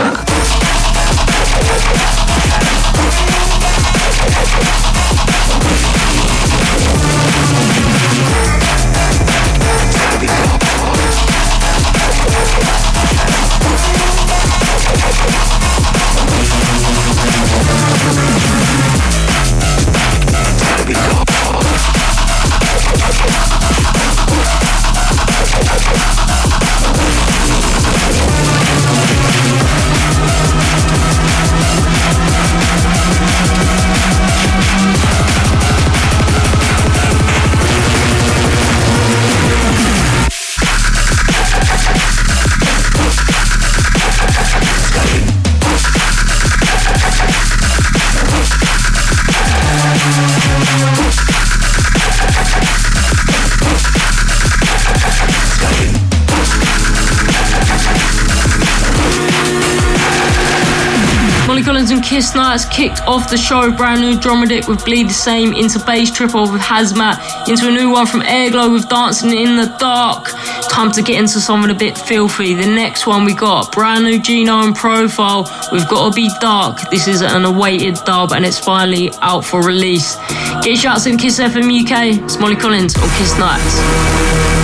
dark. And Kiss Nights kicked off the show. Brand new Dromedic with Bleed the Same, into Bass Triple with Hazmat, into a new one from Airglow with Dancing in the Dark. Time to get into something a bit filthy. The next one we got brand new Gino and Profile. We've Gotta Be Dark. This is an awaited dub and it's finally out for release. Get shouts in Kiss FM UK. It's Molly Collins on Kiss Nights.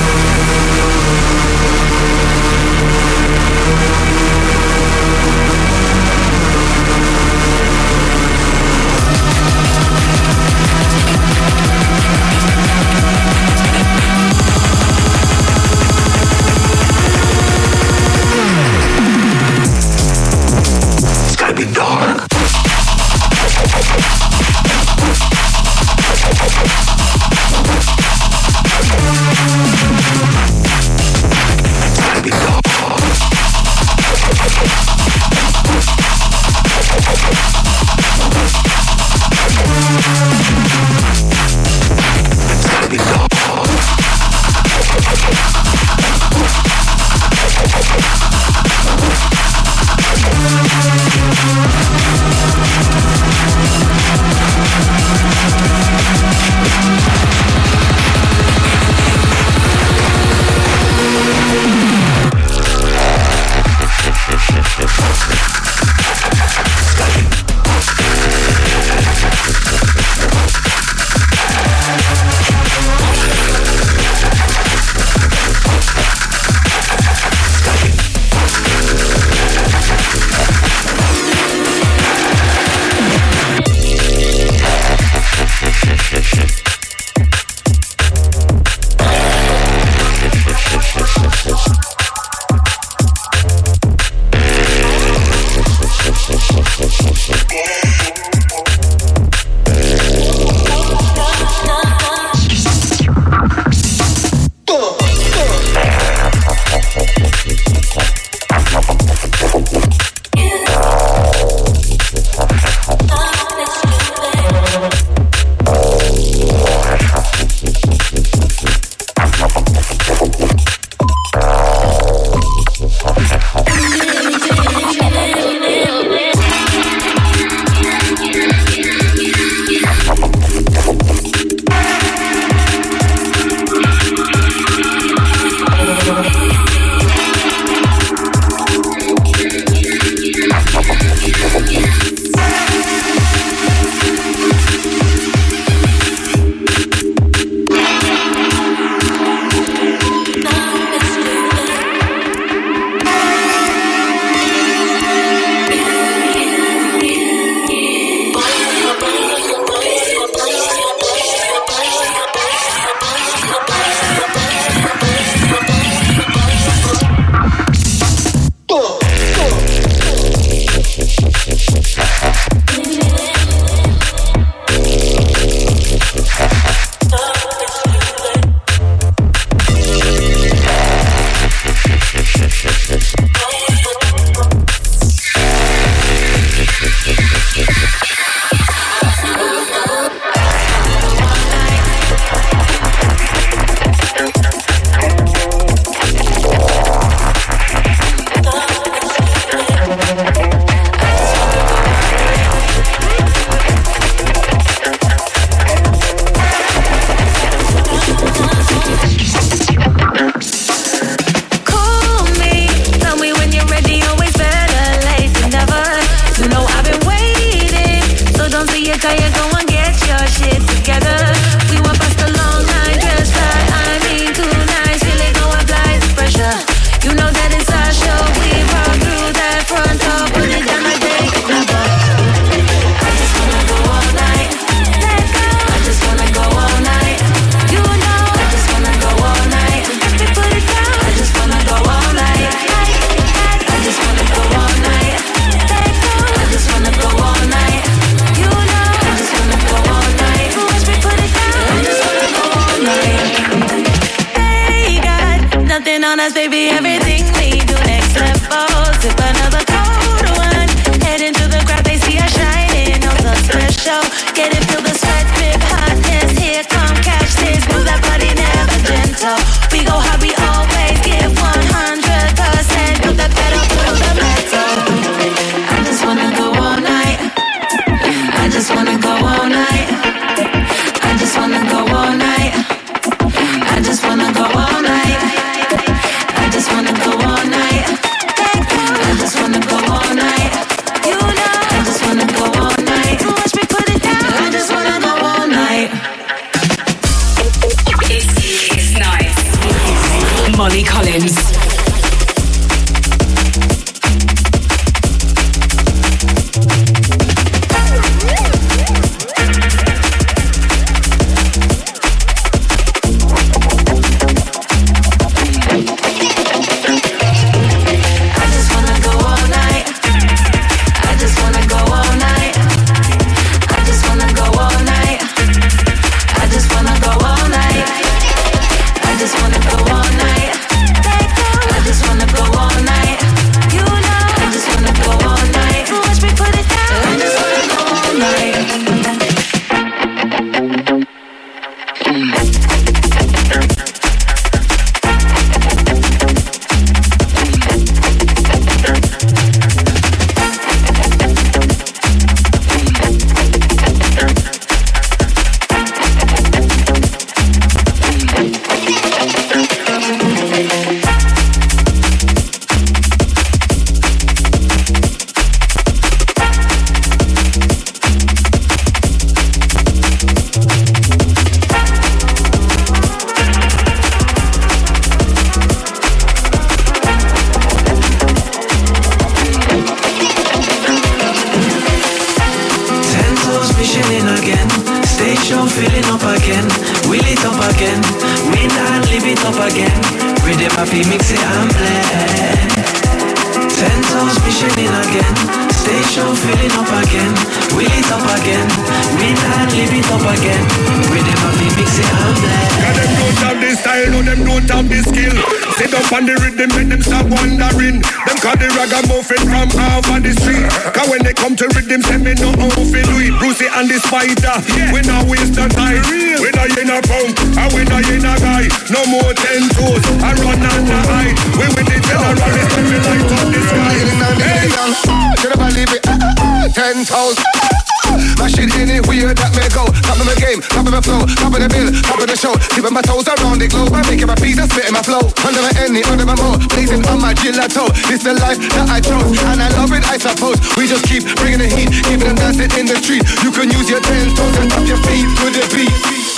mix it and blend. 10 toes mission in again. Stage show filling up again. Wheel it up again. Win and live it up again. Rhythm of me mix it and blend. Cause them don't have the style, no them don't have the skill. Sit up on the rhythm, make them start wondering. Them call the ragamuffin from half of the street. Cause when they come to rhythm, say me no how fi do it. Brucey and the Spider, we no waste no time. We no in a punk, and we no in a guy. No more 10 toes, I run on the high. We with the generalist, when we light up the sky. Hey, should I believe it? 10 toes. Mash it anywhere that may go. Top of my game, top of my flow, top of the bill, top of the show. Keeping my toes around the globe. I'm making my beats and spitting my flow. Under my any, under my mo, blazing on my gelato. This the life that I chose, and I love it, I suppose. We just keep bringing the heat, keeping them dancing in the street. You can use your 10 toes and tap your feet to the beat.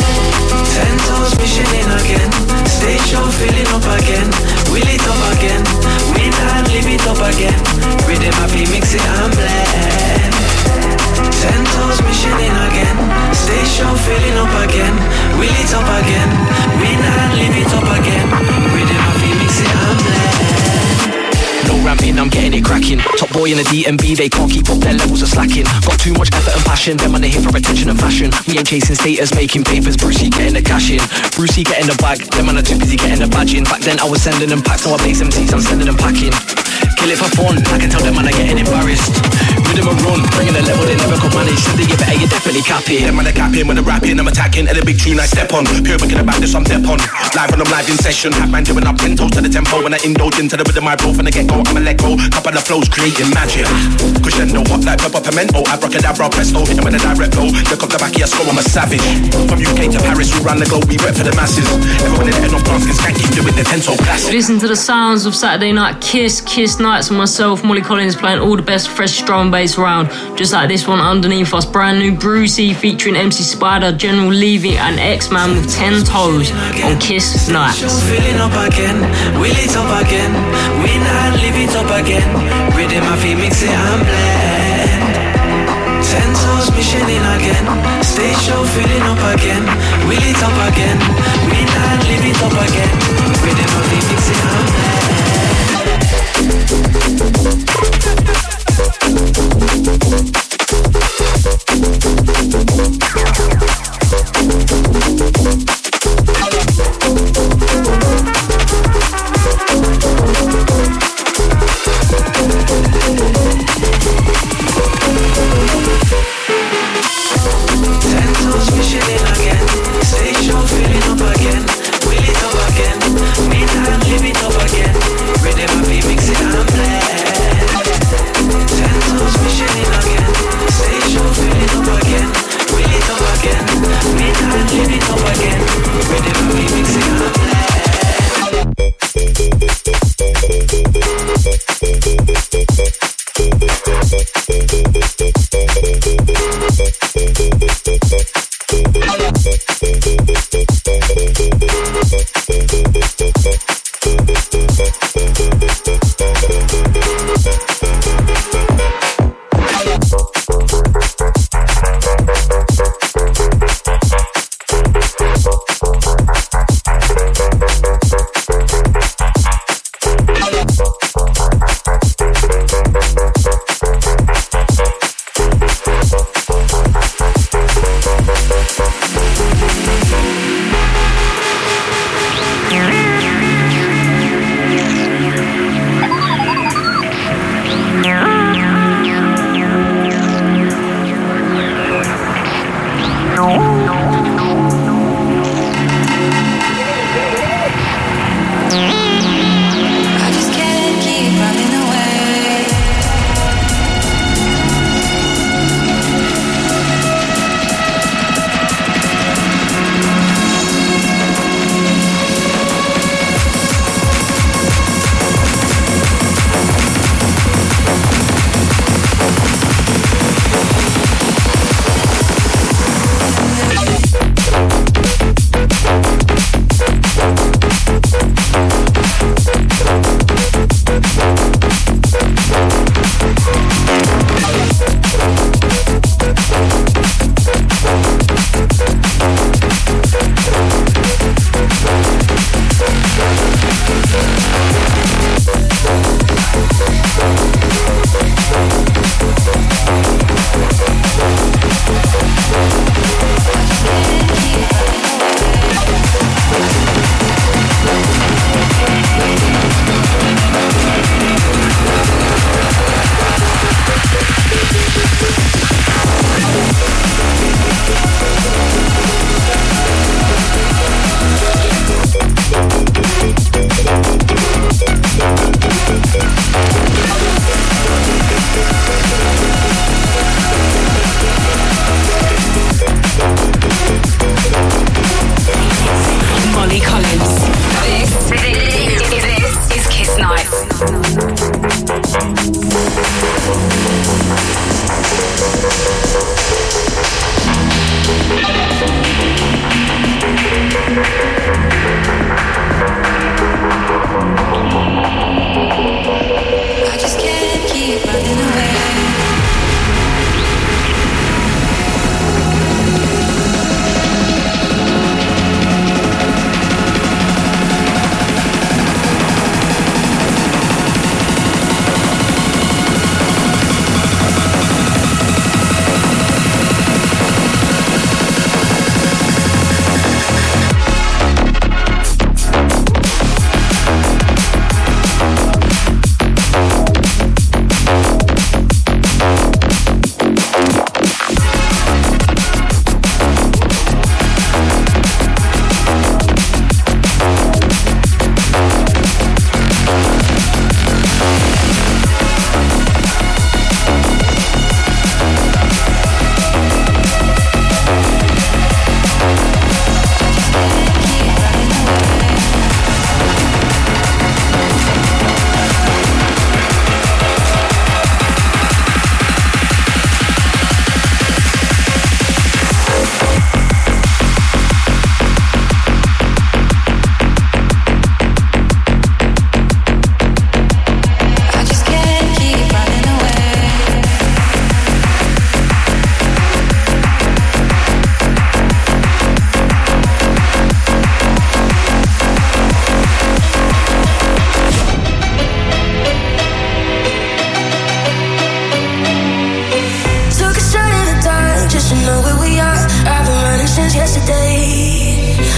10 toes mission in again. Stage show filling up again. Wheel it up again. Win and live it up again. Rhythm happy mix it and blend. 10 toes mission in again. Stage show filling up again. Wheel it up again. Win and live it up again. Rhythm happy mix it and blend. No ramping, I'm getting it cracking. Top boy in the DMB, they can't keep up, their levels are slacking. Got too much effort and passion, them on the hit for attention and fashion. We ain't chasing status, making papers, Brucey getting the cash in. Brucey getting the bag, them on the too busy getting the badge in. Back then I was sending them packs, now I blaze MCs, I'm sending them packing. Kill it for fun, I can tell them man are getting embarrassed. Rhythm and run, bringing the level they never could manage. Said they get better, you definitely cap it. Them man are capping, when I'm rapping, I'm attacking. And the big tune I step on, pure wicked about this, I'm step on. Live when I'm live in session, hat man doing up 10 toes to the tempo. When I indulge into the rhythm I roll from the get-go, I'ma let go. Couple of flows creating magic. Crescendo, hot like pepper pimento. Abracadabra presto, hit 'em with a direct flow. Look up the back of your skull, I'm a savage. From UK to Paris, we run the globe, we rep for the masses. Everyone in the head on plants can skank, keep doing the 10 toe classic. Listen to the sounds of Saturday Night Kiss Nights, and myself, Molly Collins, playing all the best fresh drum and bass around. Just like this one underneath us, brand new Brucey featuring MC Spider, General Levy and X-Man with 10 toes on Kiss Nights. Filling up again, wheel it up again, win and live it up again. Rhythm happy mix it and blend. 10 toes mission in again. Stage show filling up again, wheel it up again, win and live it up again. Rhythm happy mix it and blend. Filling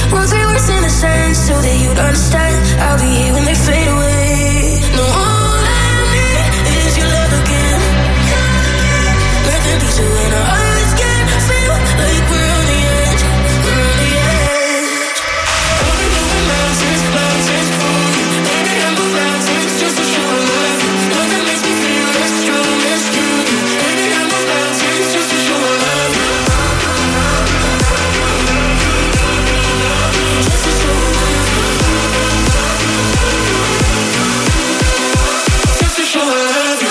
Words we words in the sand so that you'd understand. I'll be here when they fade away. No, all I need is your love again. Nothing beats you when our hearts can feel like we're on the edge. We're on the edge. Over mountains, mountains fall. Baby, I move mountains just to show love. Nothing makes me feel as strong as you. Baby, I move mountains just to show love. Just to show love. Just to show love.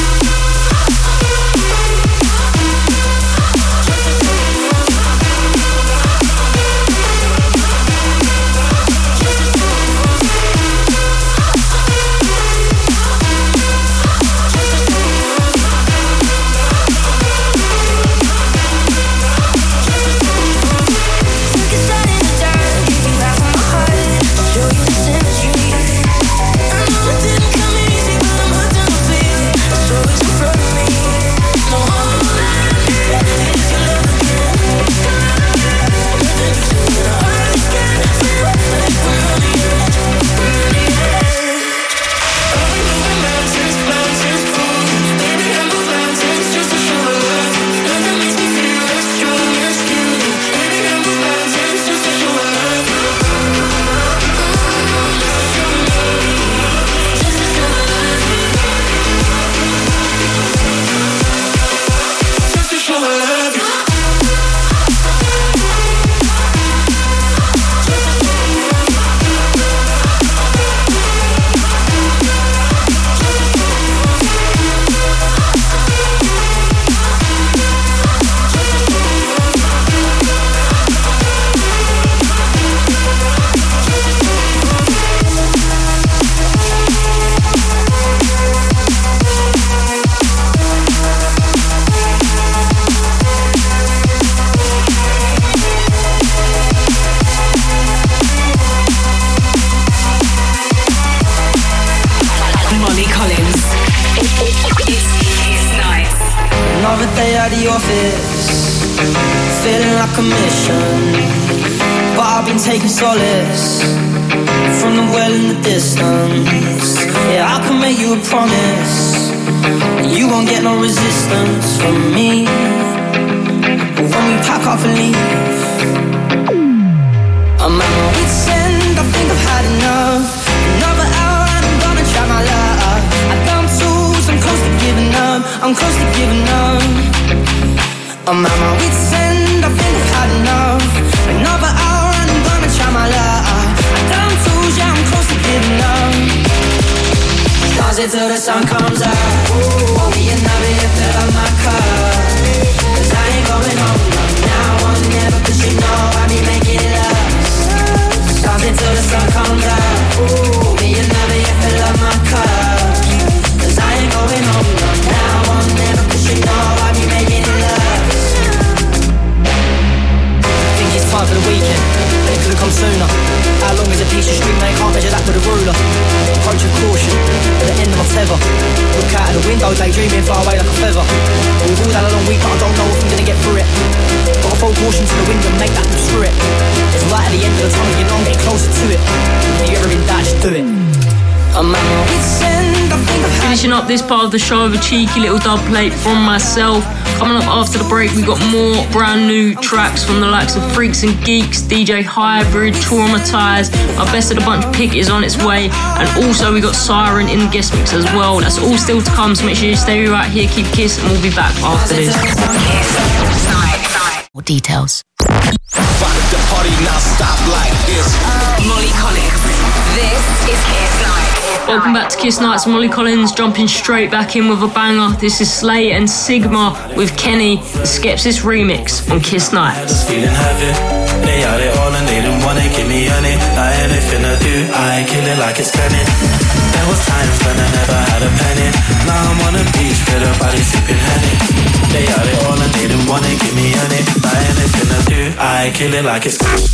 Finishing up this part of the show with a cheeky little dub plate from myself. Coming up after the break, we got more brand new tracks from the likes of Freaks and Geeks, DJ Hybrid, Traumatized. Our best of the bunch pick is on its way, and also we got Siren in the guest mix as well. That's all still to come, so make sure you stay right here, keep Kiss, and we'll be back after this. More details. The party now stop like this. Molly Collins. This is Kiss Night. Welcome back to Kiss Nights. Molly Collins jumping straight back in with a banger. This is Slay and Sigma with Kenny, the Skepsis remix on Kiss Nights. Feeling heavy. They had it all and they didn't wanna give me any. Like anything I do, I kill it like it's Kenny. There was times when I never had a penny. Now I'm on a beach with a body sipping Henny. They had it all and they didn't wanna give me any. Like anything I do, I kill it like it's Kenny.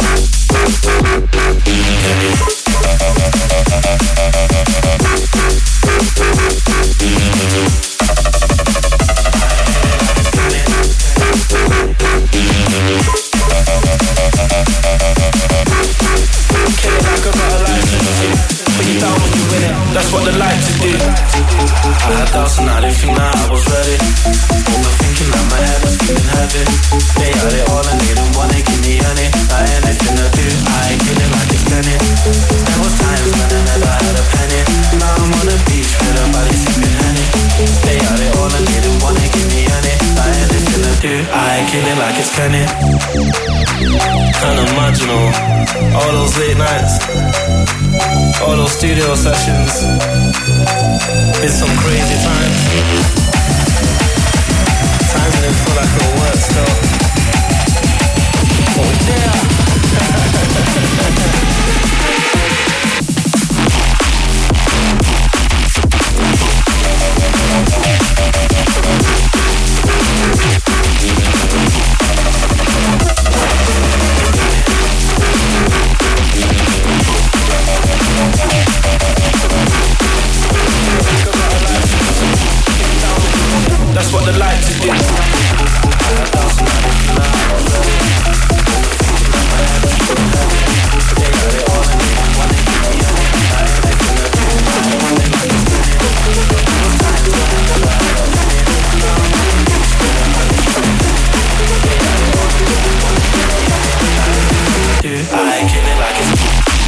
I kill it like it's penny. Kinda marginal. All those late nights, all those studio sessions. It's some crazy times. Times when it feel like it'll work still. But we're there. That's what the lights do. I kill it like it's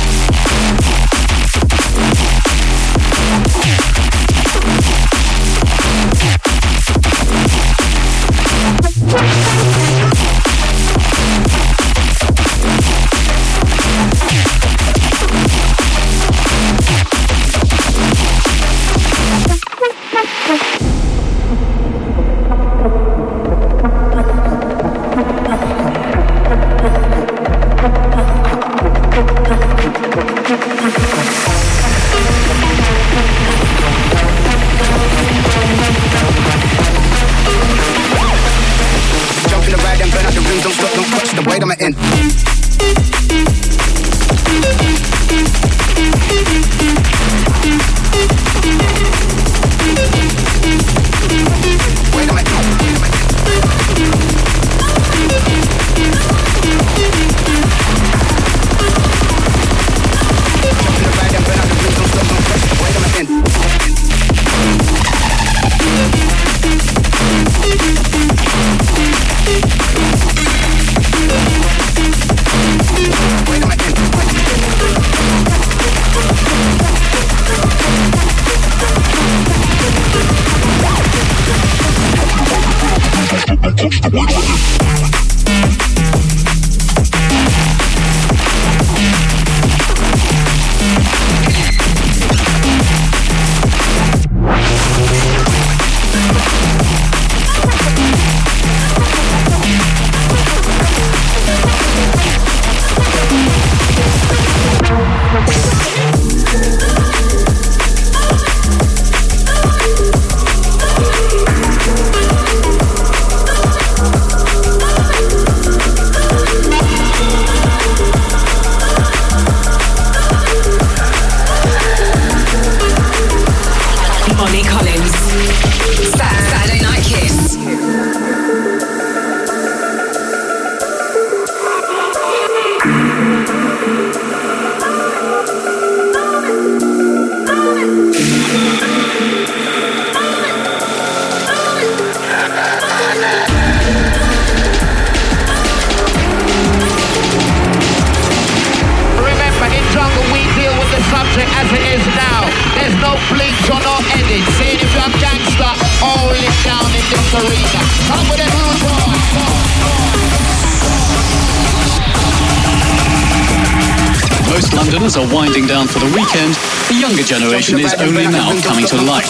Londoners are winding down for the weekend. The younger generation is only now coming to life.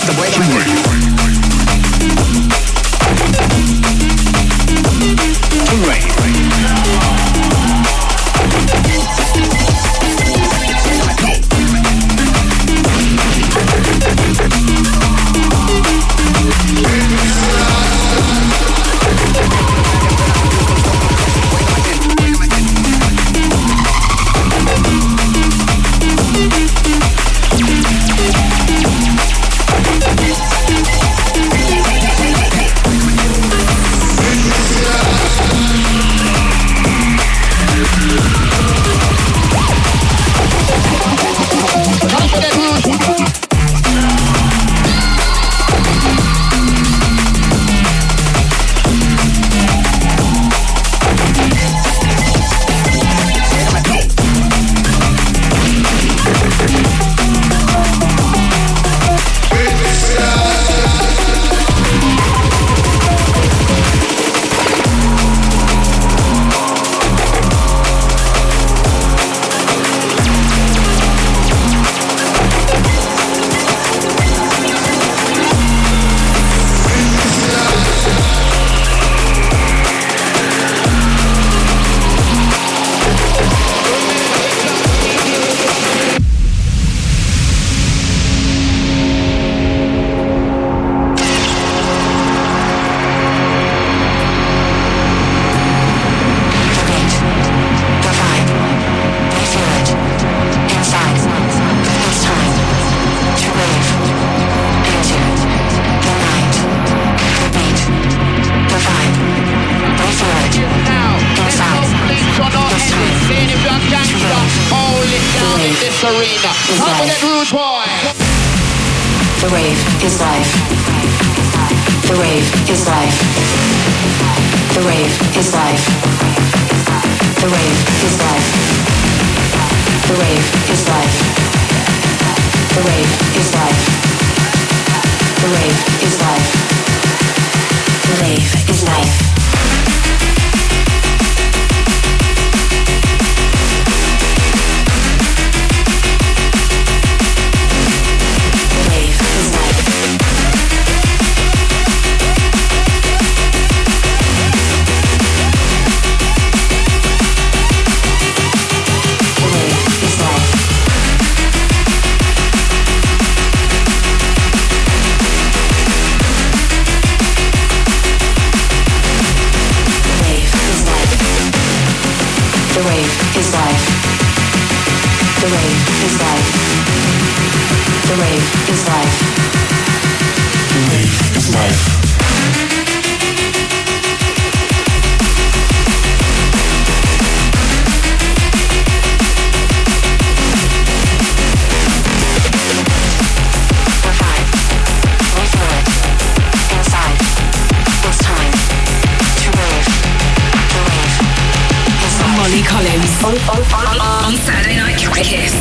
Terrain. Serena. Top of that rude boy. The rave is life. The rave is life. The rave is life. The rave is life. The rave is life. The rave is life. The rave is life. The rave is life. The rave is life. The rave is life. The rave is life. The rave is life. Molly Collins on Saturday Night Kiss.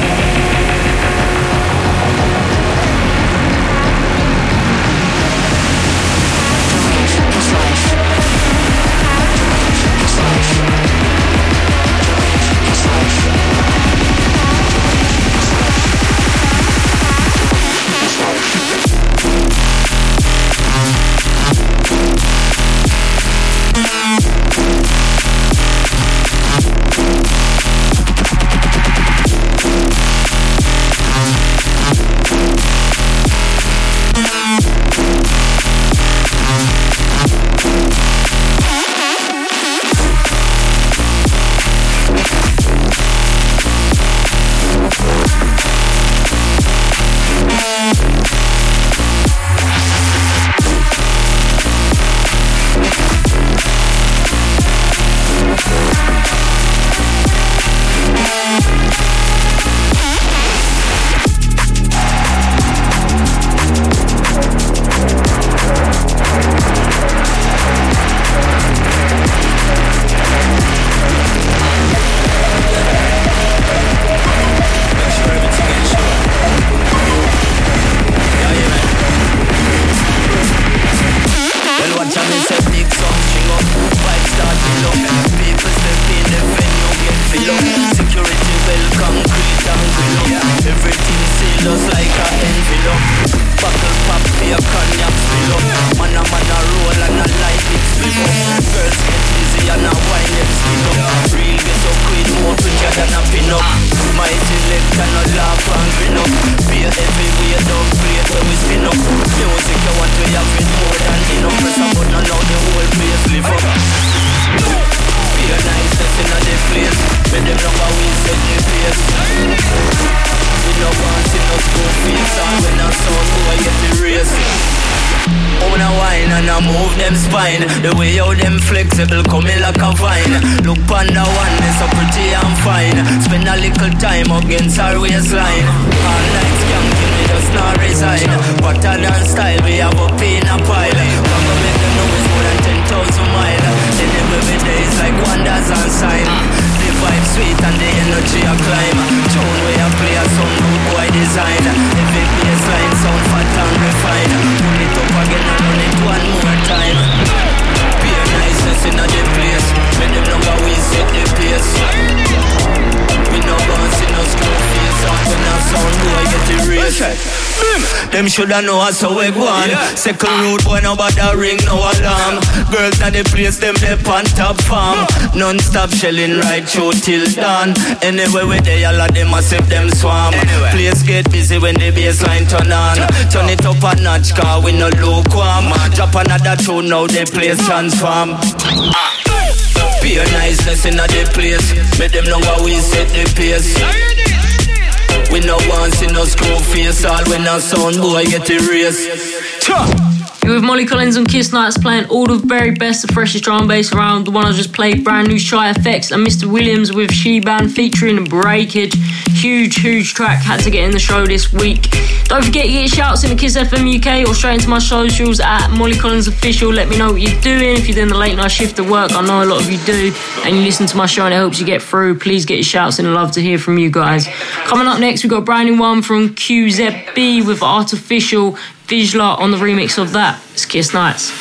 The way how them flexible coming like a vine. Look on the one, it's so pretty and fine. Spend a little time against our waistline. All night skanking, we just not resign. Hotter than style, we have up in a pile. Come on, make them know it's more than 10,000 miles. Then every day is like wonders and sign. The vibe sweet and the energy a climb. Tune where I play a some good boy design. Every bassline sound fat and refined. Pull it up again and run it one more time. Pure niceness in a the place. When them know how we set the pace. We no bounce in no screw face. And when I sound boy get the race. Them shoulda know us how we go on. Second road boy nobody ring no alarm. Girls at the place them they on top farm. Non-stop shelling right through till dawn. Anyway we they all of them a sip them swarm. Place get busy when the bassline turn on. Turn it up a notch car we no lukewarm. Drop another tune now the place transform. Pure niceness in a the place. Make them know how we set the pace. We no want see no screw face. All when a sound boy get the race. You're with Molly Collins on Kiss Nights, playing all the very best, the freshest drum and bass around. The one I just played, brand new Shy FX and Mr. Williams with She-Ban featuring Breakage. Huge track, had to get in the show this week. Don't forget to get your shouts in the Kiss FM UK or straight into my socials at Molly Collins Official. Let me know what you're doing. If you're doing the late night shift at work, I know a lot of you do, and you listen to my show and it helps you get through. Please get your shouts in. I'd love to hear from you guys. Coming up next, we've got a brand new one from QZB with Artificial. Vizsla on the remix of that. It's Kiss Nights.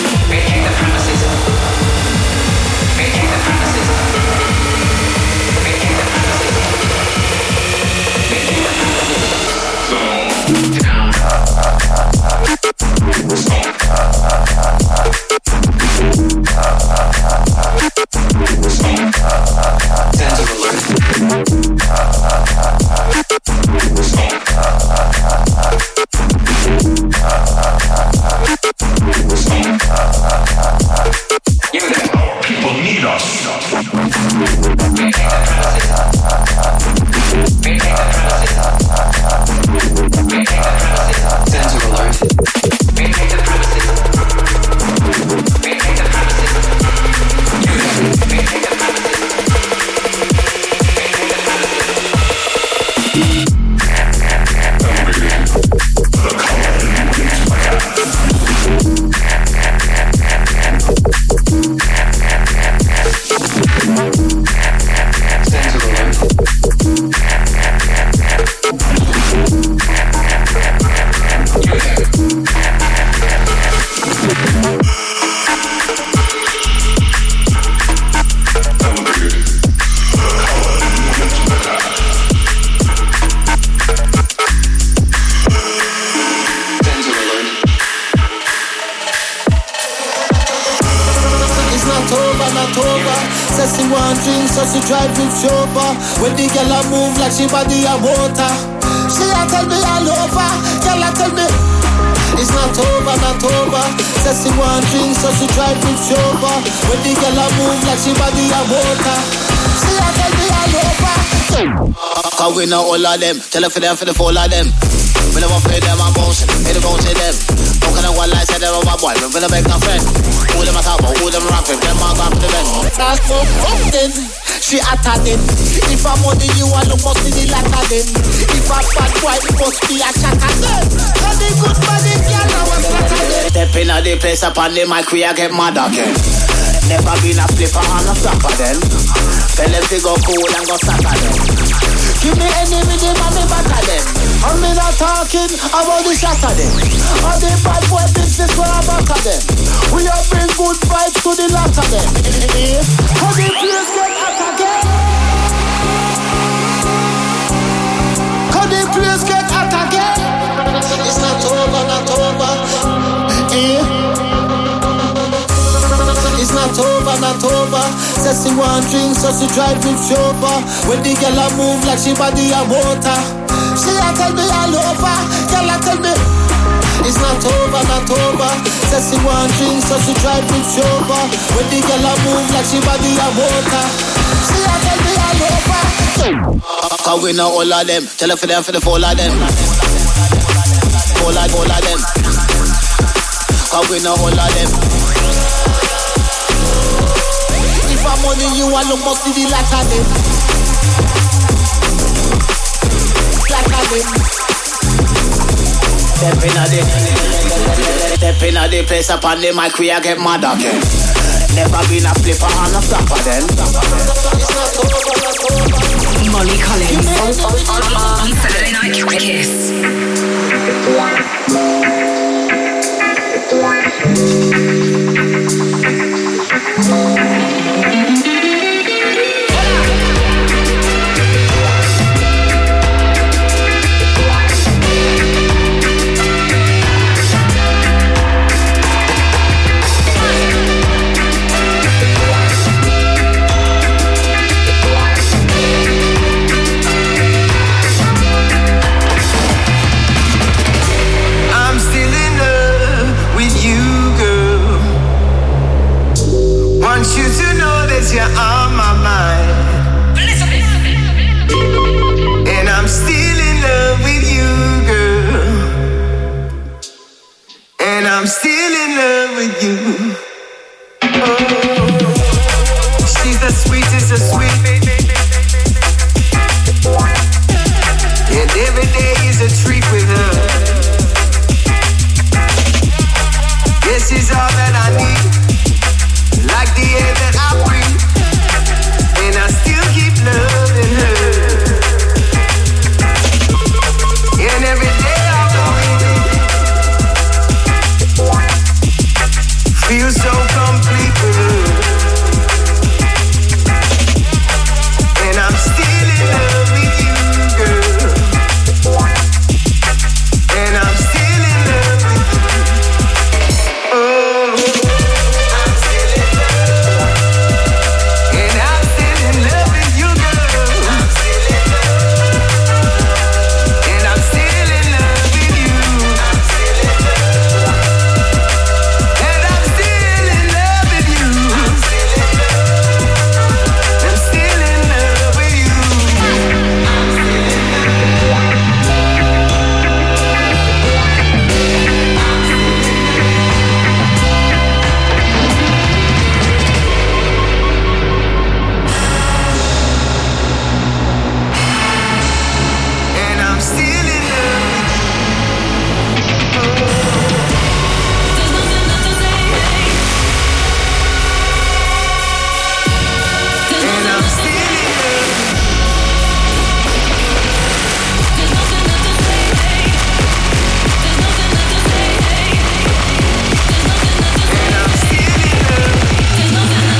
She body a water. She a tell me all over. Girl a tell me it's not over. Says she want drink, so she drive with chauffeur. When the girl a move like she body a water. She a tell me all over. Cause we know all of them. Tell her for them, for the full of them. We never play them and bounce. Hey, the bounce in them. How can I one lie say they're my boy? We never make no friend. Who them a talk about, who them rapping. Them all gone for the bend. That's no something. She atta them. If I'm money, you all must be the latter them. If I'm bad boy, it must be a chatter them. And the good body girl, I was flatter them. Step in the place upon the mic, we a get mad again. Never been a flipper and a flapper then. Tell them to go cool and go sacker them. Give me any rhythm and me batter them. I'm not talking about the shatter them. All the bad boy business where I back at them. We are bring good vibes to the latter them. How the place get hot again? How the place get hot again? It's not over. It's not over. Says she want drink, so she drive with chauffeur. When the girl a move like she body a water. She a tell me all over. Girl a tell me it's not over. Says she want drink, so she drive with chauffeur. When the girl a move like she body a water. She a tell me all over. Cause we know all of them. Tell her for them, for the full of them. All of them. Cause we know all of them. If I'm money, you all must be the latter them. Step in the place upon the mic, we a get mad again. Never been a flipper and a flapper then. Molly Collins on Saturday Night Kiss. I'm still in love with you, girl. She's the sweetest of sweet. And every day is a treat with her. Yes, she's all that I need. Like the air that I breathe. And I still keep loving her. And every day I'm going. Feel so complete with her. And I'm still in love with you, girl. And I'm still in love with you. Oh, I'm still in love. And I'm still in love with you, girl. I'm still in love. And I'm still in love with you. I'm still in love. And I'm still in love with you. I'm still in love. I'm still in love with you. And I'm still in love with you. And I'm still in love. And I'm still in love.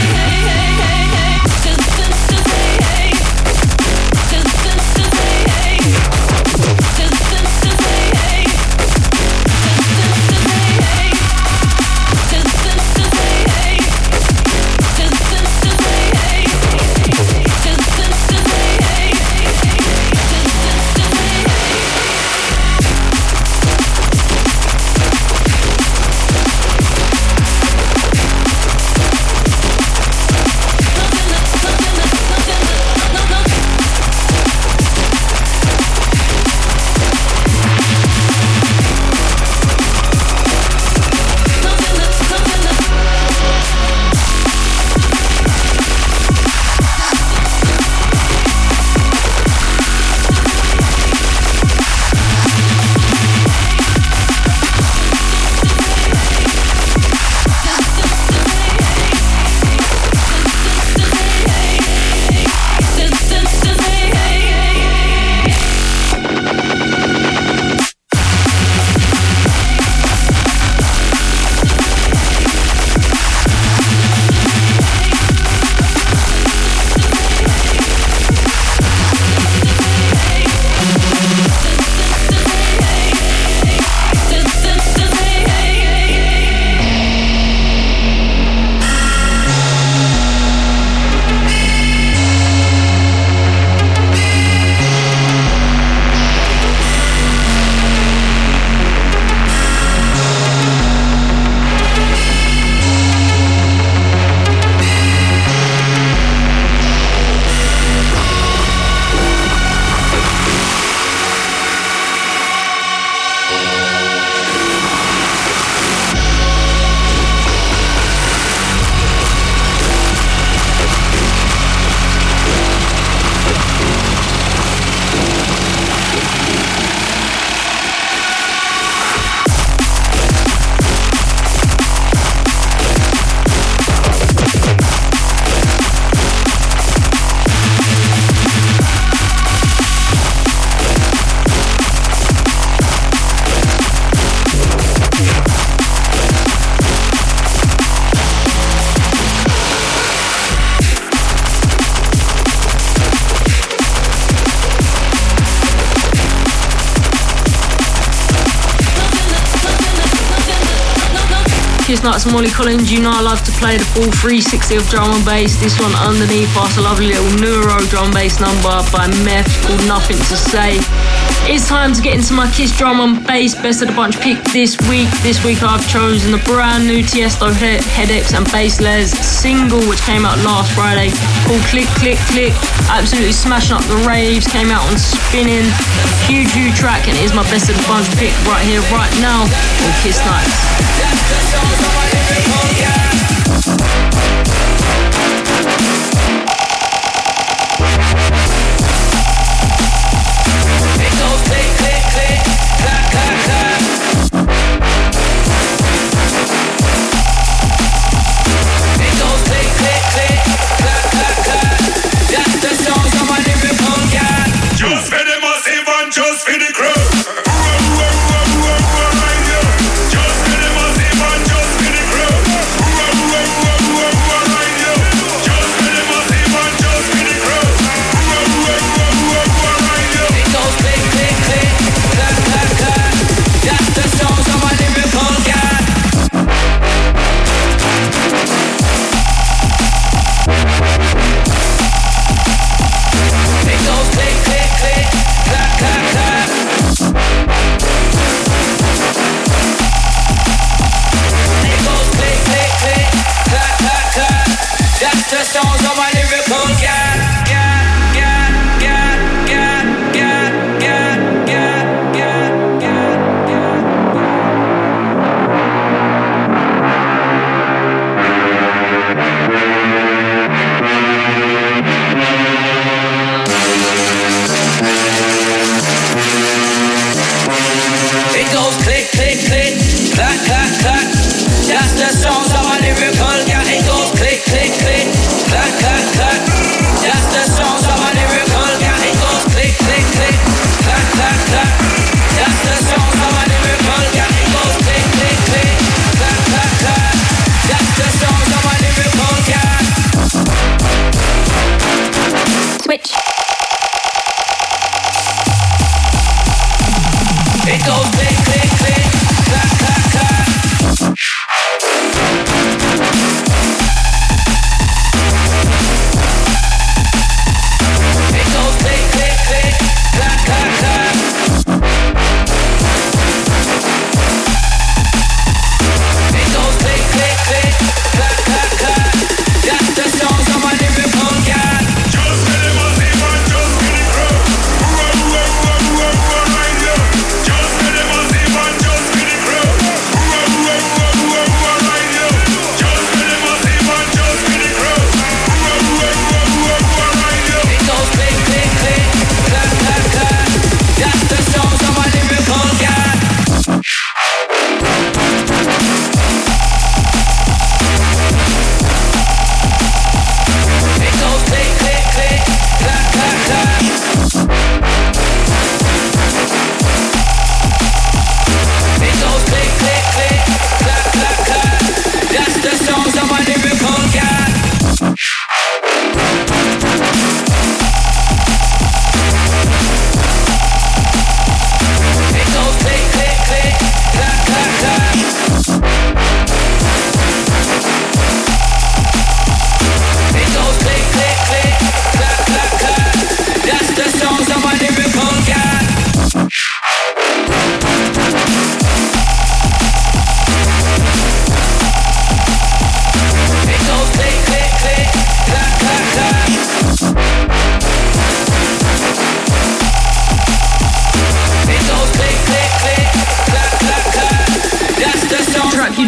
Kiss Nuts and Molly Collins, you know I love to play the full 360 of drum and bass. This one underneath us, a lovely little neuro drum bass number by Meth called Nothing to Say. It's time to get into my Kiss drum and bass best of the bunch pick this week. This week I've chosen the brand new Tiesto Headaches and Baseless single, which came out last Friday, called Click Click Click. Absolutely smashing up the raves, came out on Spinning. Huge track, and it is my best of the bunch pick right here, right now on Kiss Nights.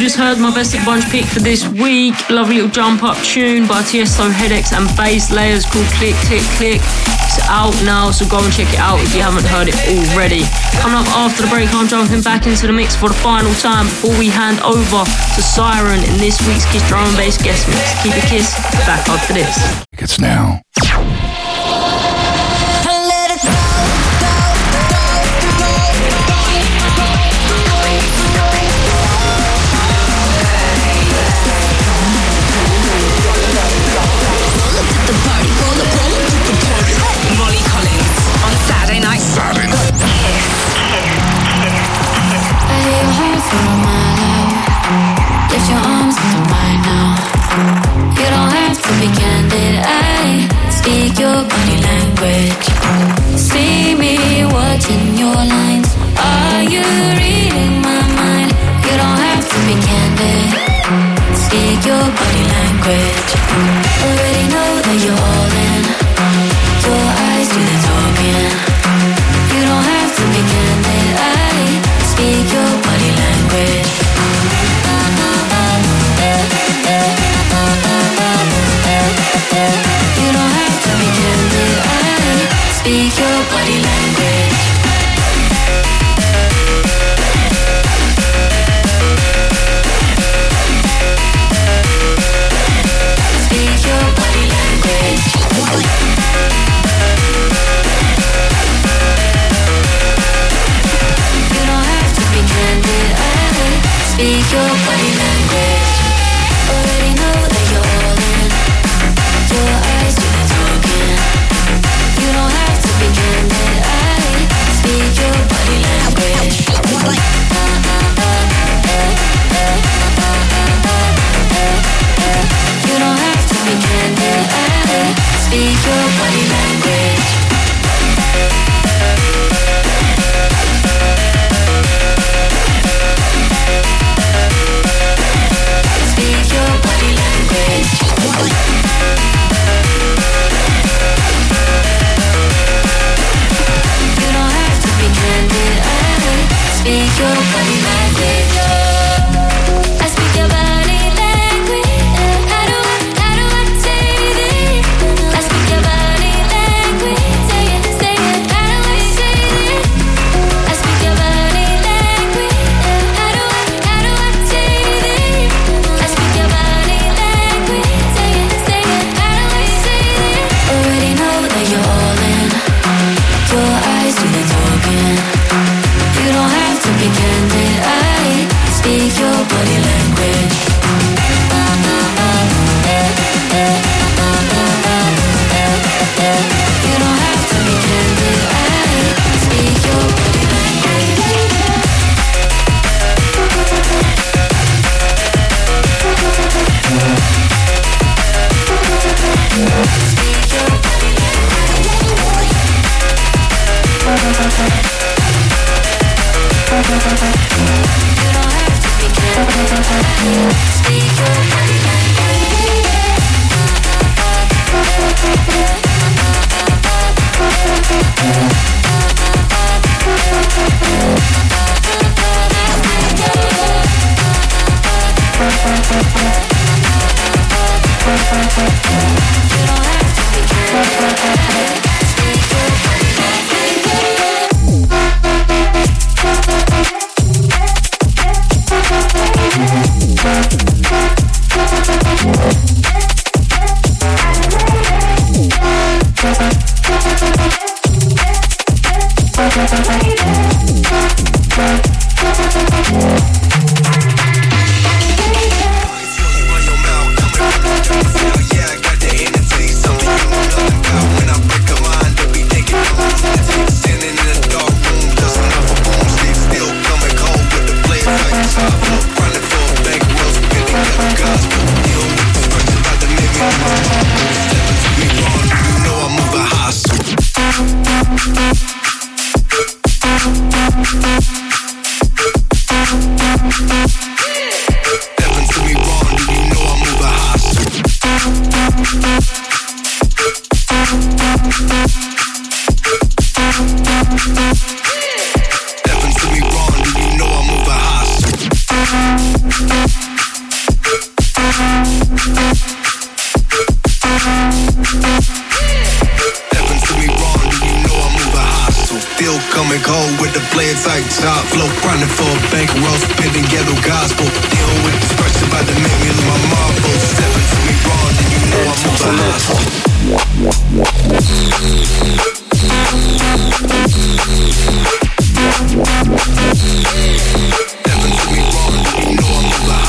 just heard my best of the bunch pick for this week. Lovely little jump up tune by Tiesto, Headaches and Bass Layers called Click Click Click. It's out now, so go and check it out if you haven't heard it already. Coming up after the break, I'm jumping back into the mix for the final time before we hand over to Siren in this week's Kiss Drum and Bass guest mix. Keep it Kiss, back after this. It's now. Lift your arms into mine now. You don't have to be candid. I speak your body language. See me watching your lines. Are you reading my mind? You don't have to be candid. Speak your body language. Already know that you're all in. Your eyes do the talking. You don't have to be candid. I speak your body language. You don't have to be candid. I speak your body language. Speak your body language. You don't have to be candid. I speak your body language. Already know that you're all in. Your eyes do the talking. You don't have to be candid. I speak your body language. You don't have to be candid. I speak your body language. Speak your body language. You don't have to be candid. I speak your body language. I speak your body language. How do I say this? I speak your body language. Say it. How do I say this? I speak your body language. How do I say this? I speak your body language. Say it. How do I say this? Already know that you're all in. Your eyes do the talking. You don't have to be candid. I speak your body language. You don't have to be candid. I speak your body language. Speak your body language. You don't have to be candid. Speak your body Still coming cold with the player type top flow, grinding for a bankroll, spitting ghetto gospel. Dealing with this pressure about to make me lose my marbles. Stepping to me wrong, then you know I'm moving hostile. Stepping to me wrong, then you know I'm moving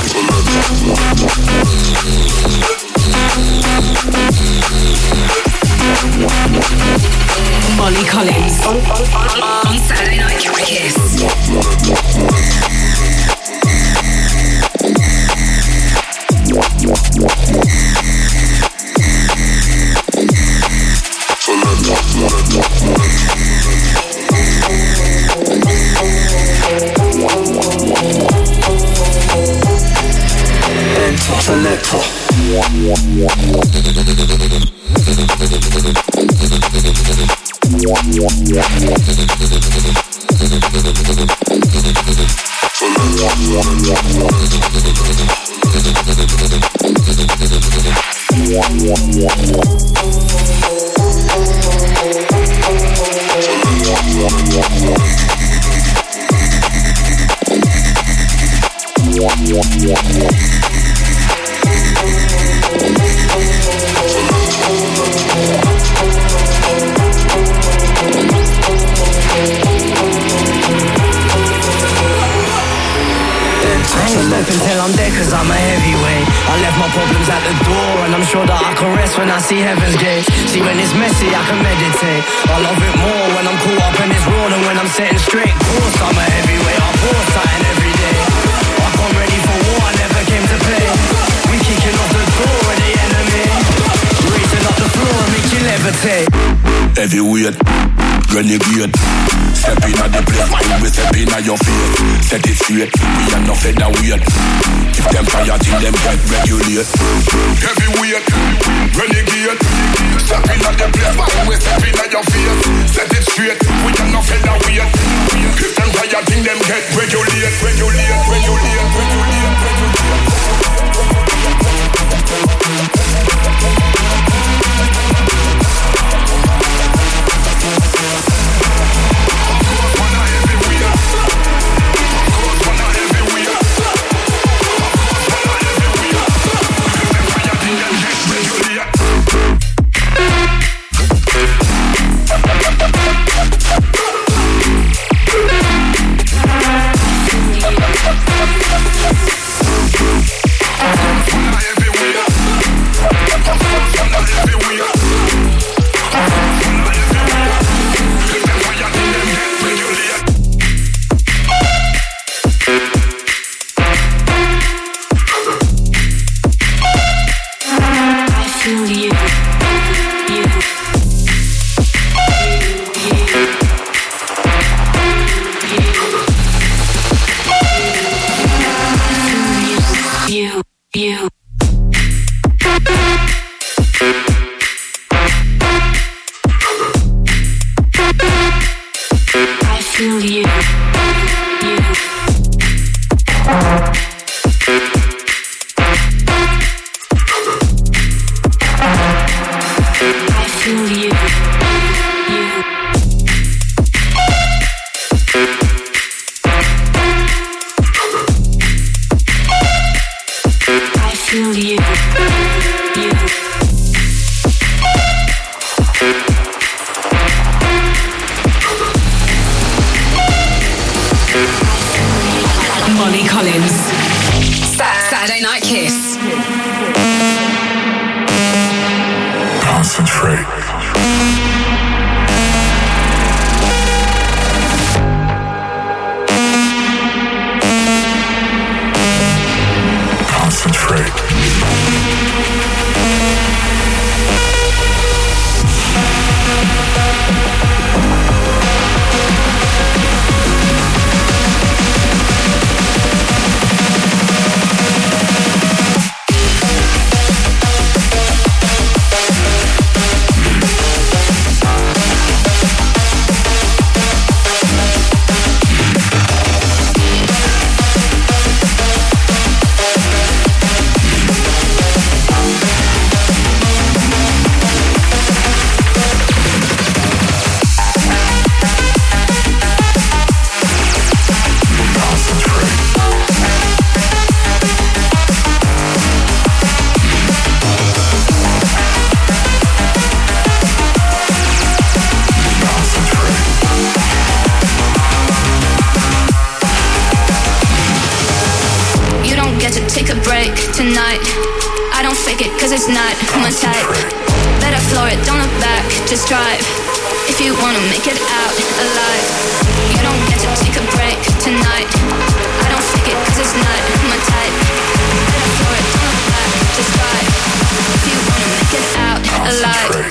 hostile. Molly Collins on Saturday Night Kiss. Selector. Until I'm dead cause I'm a heavyweight. I left my problems at the door and I'm sure that I can rest when I see heaven's gate. See when it's messy I can meditate. I love it more when I'm caught up and it's raw than when I'm setting straight. Of course I'm a heavyweight, I pour something every day. I come ready for war, I never came to play. We kicking off the door of the enemy, raising up the floor and make you levitate. Heavyweight, renegade. Step in at the place, we step in at your face. Set it straight, we are no featherweight. If them fire till them get regulate. Heavyweight, renegade. Step in at the place, we step in at your face. Set it straight, we are no featherweight. If them fire till them get regulate. Molly Collins. Saturday Night Kiss. Concentrate. it's not my type. Better floor it, don't look back, just drive. If you wanna make it out alive, you don't get to take a break tonight. I don't fake it cause it's not my type. Better floor it, don't look back, just drive. If you wanna make it out alive.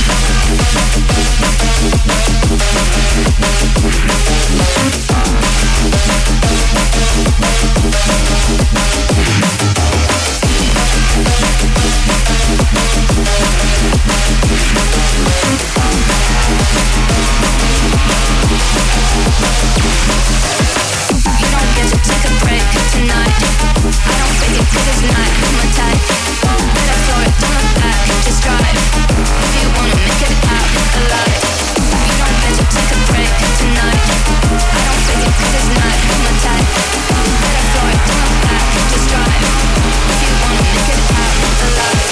You don't get to take a break tonight. I don't fake it cause it's not my type. Better floor it, don't look back, just drive. If you wanna make it out alive. You don't get to take a break tonight. I don't fake it cause it's not my type. Better floor it, don't look back, just drive. If you wanna make it out alive.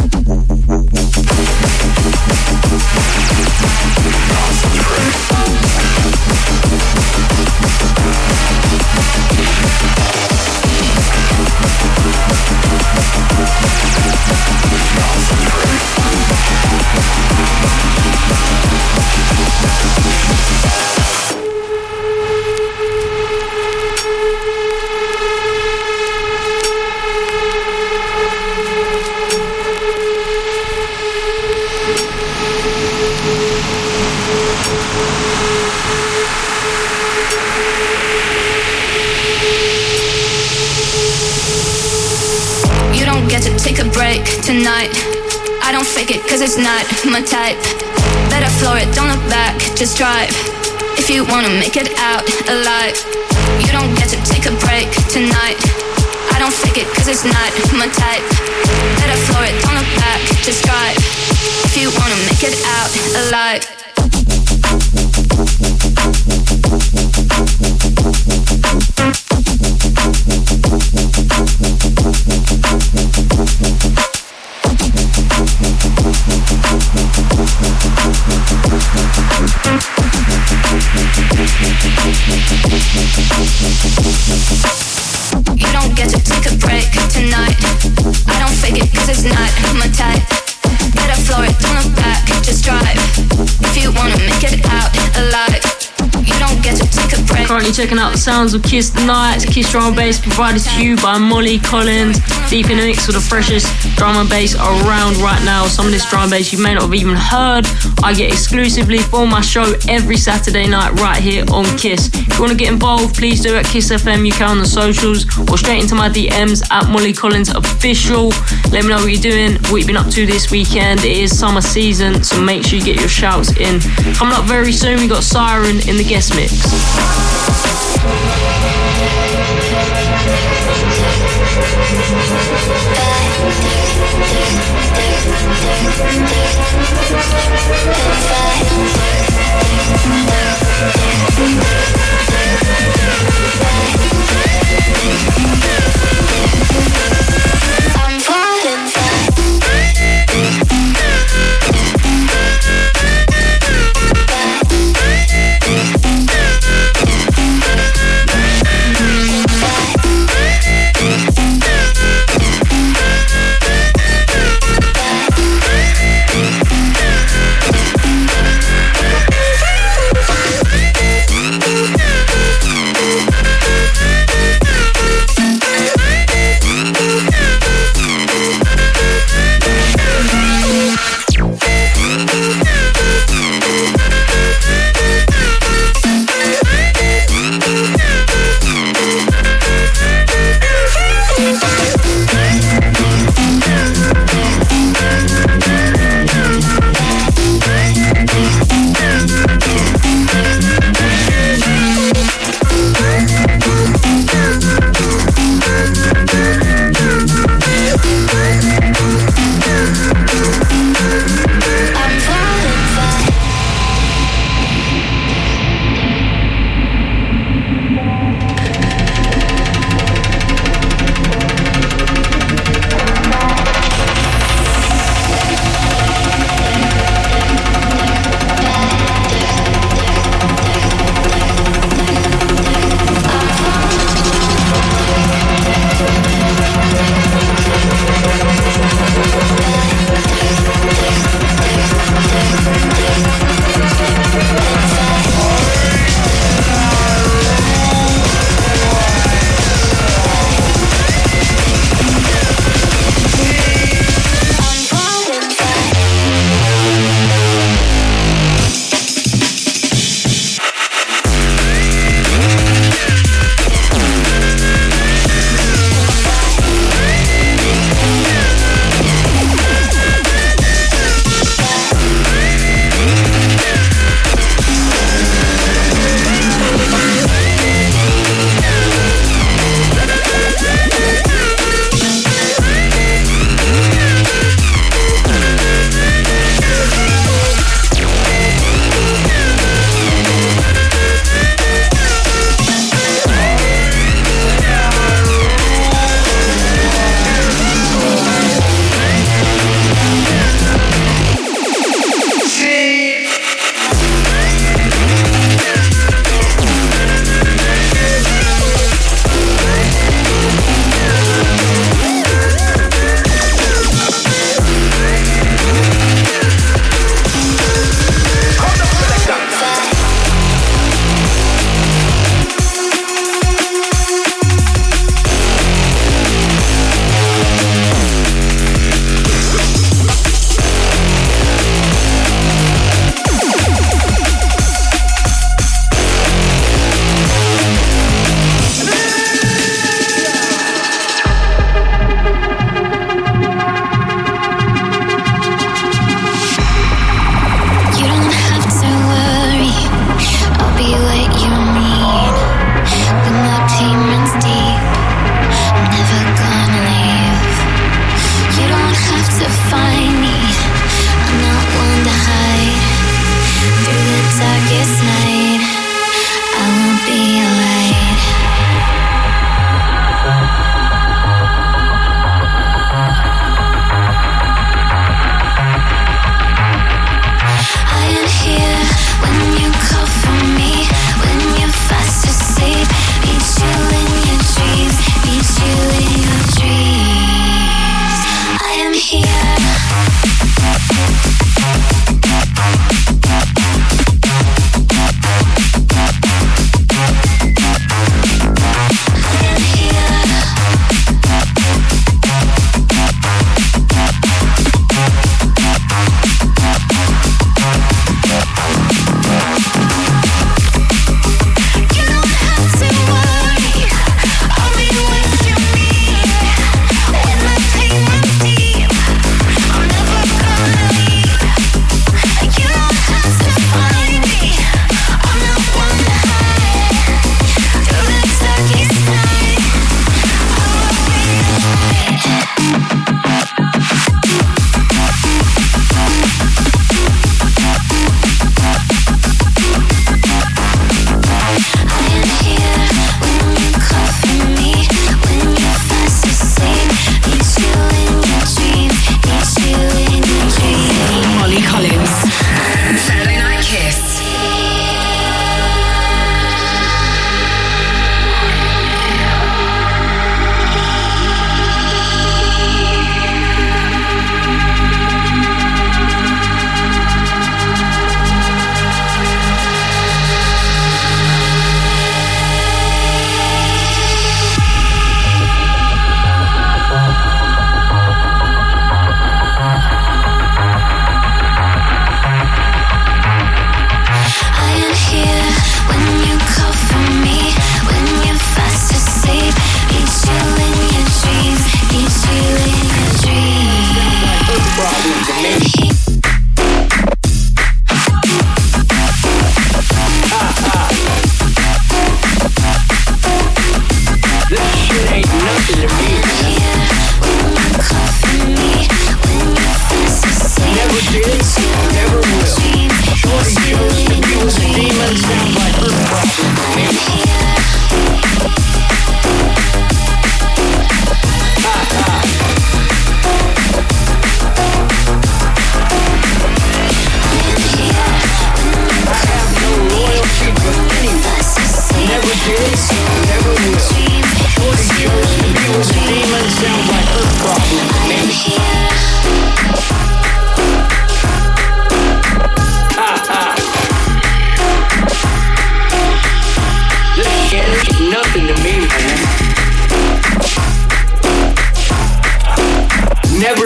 Take a break tonight. I don't fake it cause it's not my type. Better floor it, don't look back, just drive. If you wanna make it out alive. You don't get to take a break tonight. I don't fake it cause it's not my type. Better floor it, don't look back, just drive. If you wanna make it out alive. You don't get to take a break tonight. I don't fake it cause it's not my type. Better floor it, don't look back, just drive. If you wanna make it out alive. You don't get to take a break. Currently checking out the sounds of Kiss Tonight. Kiss Drum and Bass provided to you by Molly Collins. Deep in the mix with the freshest drum and bass around right now. Some of this drum and bass you may not have even heard. I get exclusively for my show every Saturday night right here on Kiss. If you want to get involved, please do at Kiss FM UK on the socials or straight into my DMs at Molly Collins Official. Let me know what you're doing, what you've been up to this weekend. It is summer season, so make sure you get your shouts in. Coming up very soon, we got Siren in the guest mix.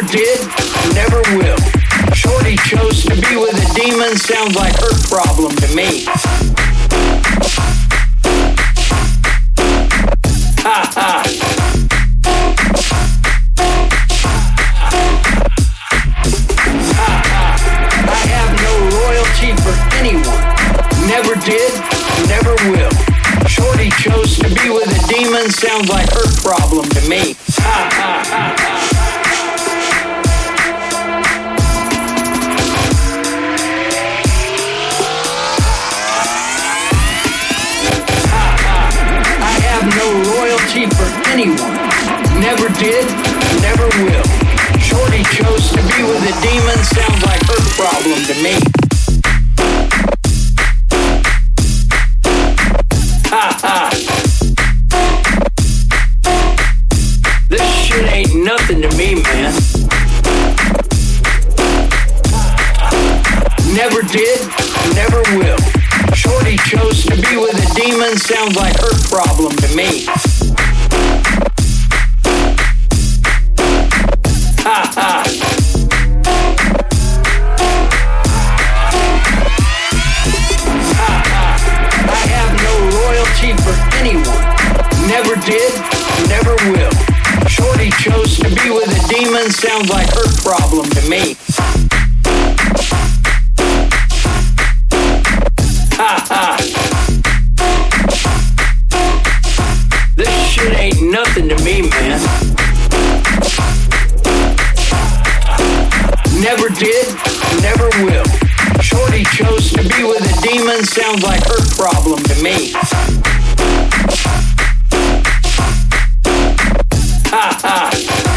did, never will. Shorty chose to be with a demon, sounds like her problem to me. Ha ha. I have no loyalty for anyone. Never did, never will. Shorty chose to be with a demon, sounds like her problem to me. Ha ha ha ha. No loyalty for anyone. Never did, never will. Shorty chose to be with a demon, sounds like her problem to me. Ha ha. This shit ain't nothing to me, man. Never did, never will. Shorty chose to be with a demon, sounds like her problem to me. Ha ha. I have no loyalty for anyone. Never did, never will. Shorty chose to be with a demon, sounds like her problem to me. Ha ha. This shit ain't nothing to me, man. Never did, never will. Shorty chose to be with a demon, sounds like her problem to me. Ha ha.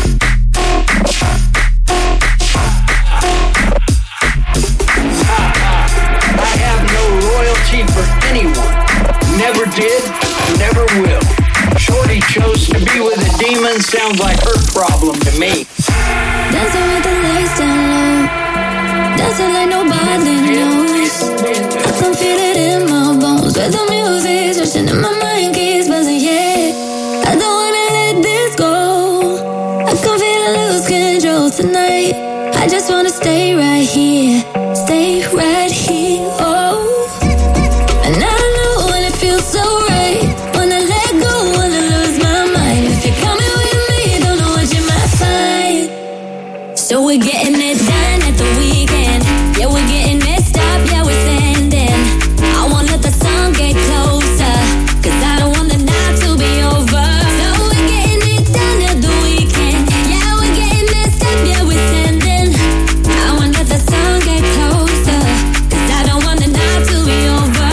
I have no loyalty for anyone. Never did, never will. Shorty chose to be with a demon, sounds like her problem to me. Dancing with the lights down low, dancing like nobody knows. I can feel it in my bones, with the music rushing in my mind keeps buzzing, yeah. I don't wanna let this go. I can feel I lose control tonight. I just wanna stay right here, stay right here, oh. And I know when it feels so right, wanna let go, wanna lose my mind. If you're coming with me, don't know what you might find. So we're getting it done at the weekend. Yeah, we're getting messed up, yeah, we're sending. I won't let the sun get closer, cause I don't want the night to be over. So we're getting it done at the weekend. Yeah, we're getting messed up, yeah, we're sending. I won't let the sun get closer, cause I don't want the night to be over.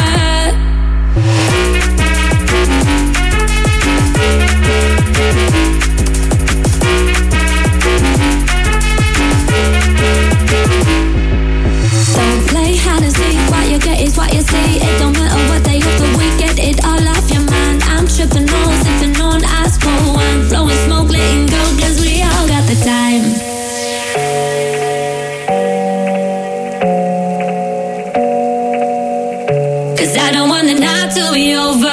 Don't play hide and seek, what you get is what you see. It don't matter what day of the week, get it all off your mind. I'm tripping on, sipping on ice cold wine, blowing smoke, letting go, cause we all got the time. Cause I don't want the night to be over.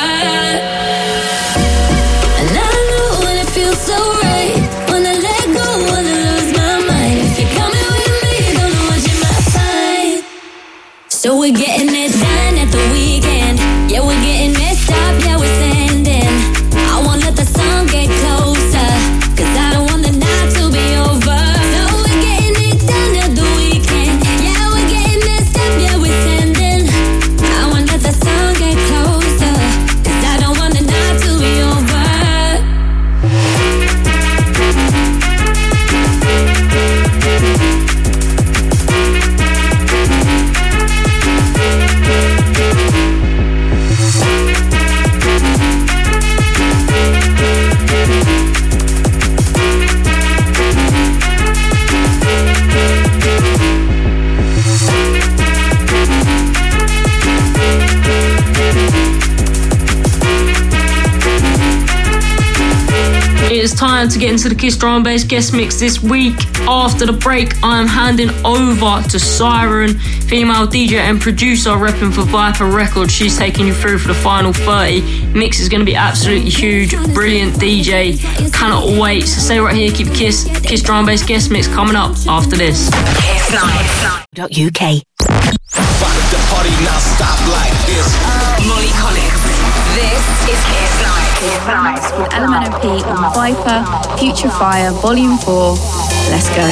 And I know when it feels so right, wanna let go, wanna lose my mind. If you're coming with me, don't know what you might find. So we're getting it done at the weekend. Yeah, we're getting messed up, yeah, we're sending. I won't let the sun get closer, cause I don't want the night to be over. So we're getting it done at the weekend. Yeah, we're getting messed up, yeah, we're sending. I won't let the sun get closer, cause I don't want the night to be over. It is time to get into the Kiss Drum and Bass guest mix this week. After the break, I am handing over to Siren, female DJ and producer repping for Viper Records. She's taking you through for the final 30. Mix is going to be absolutely huge. Brilliant DJ. Cannot wait. So stay right here. Keep Kiss Drum Bass guest mix coming up after this. Kiss.UK. The party now stop like this. Molly Collins. This is Kiss Night. With LMNOP on Viper, Future Fire, Volume 4. Let's go.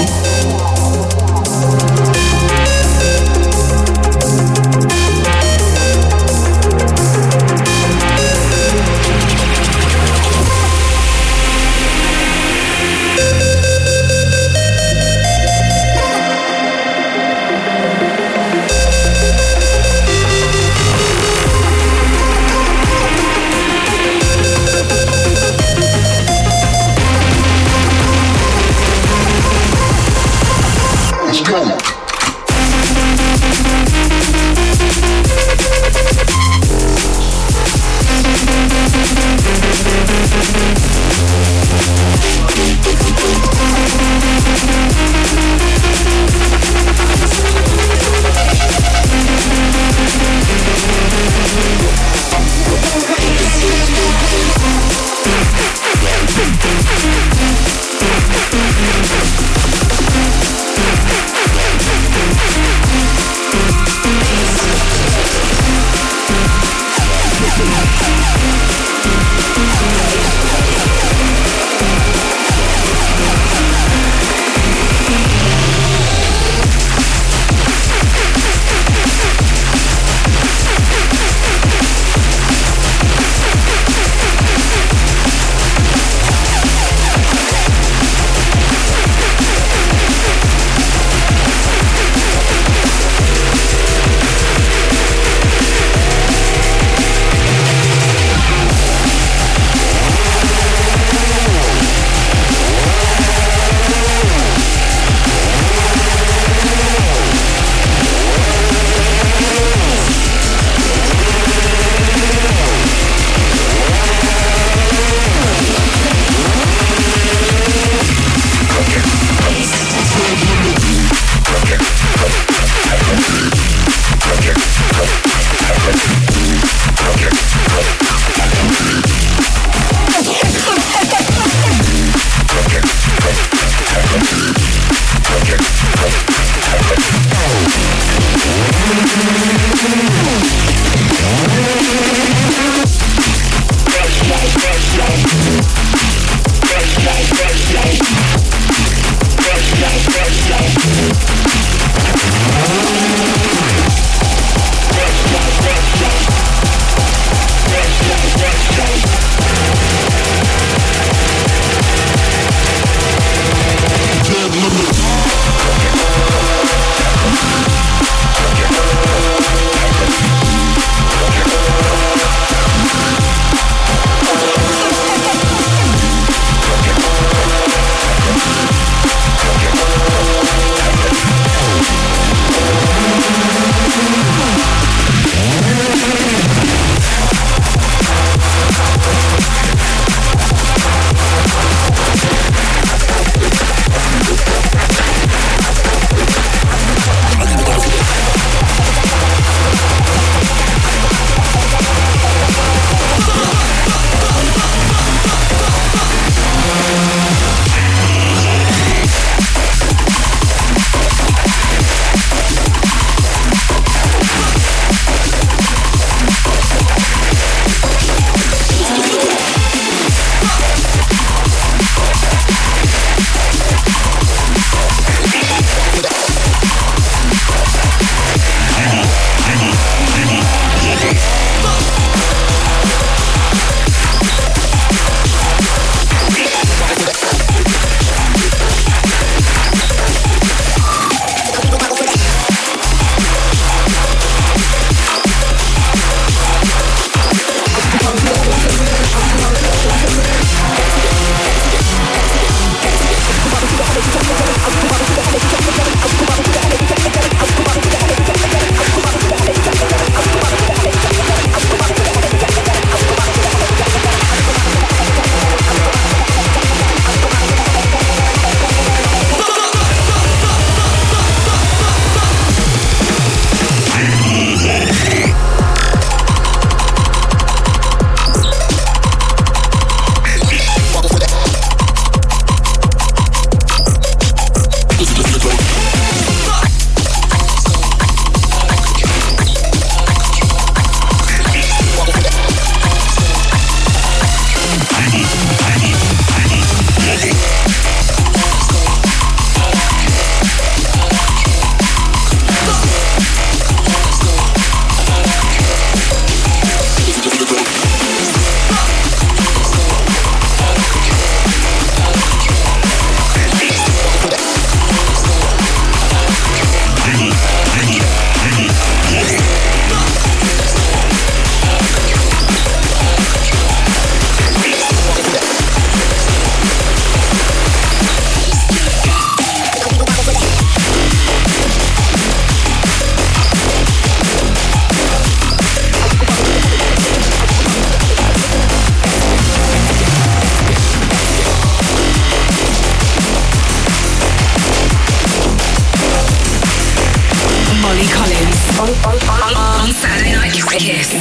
Molly Collins on Saturday Night Kiss.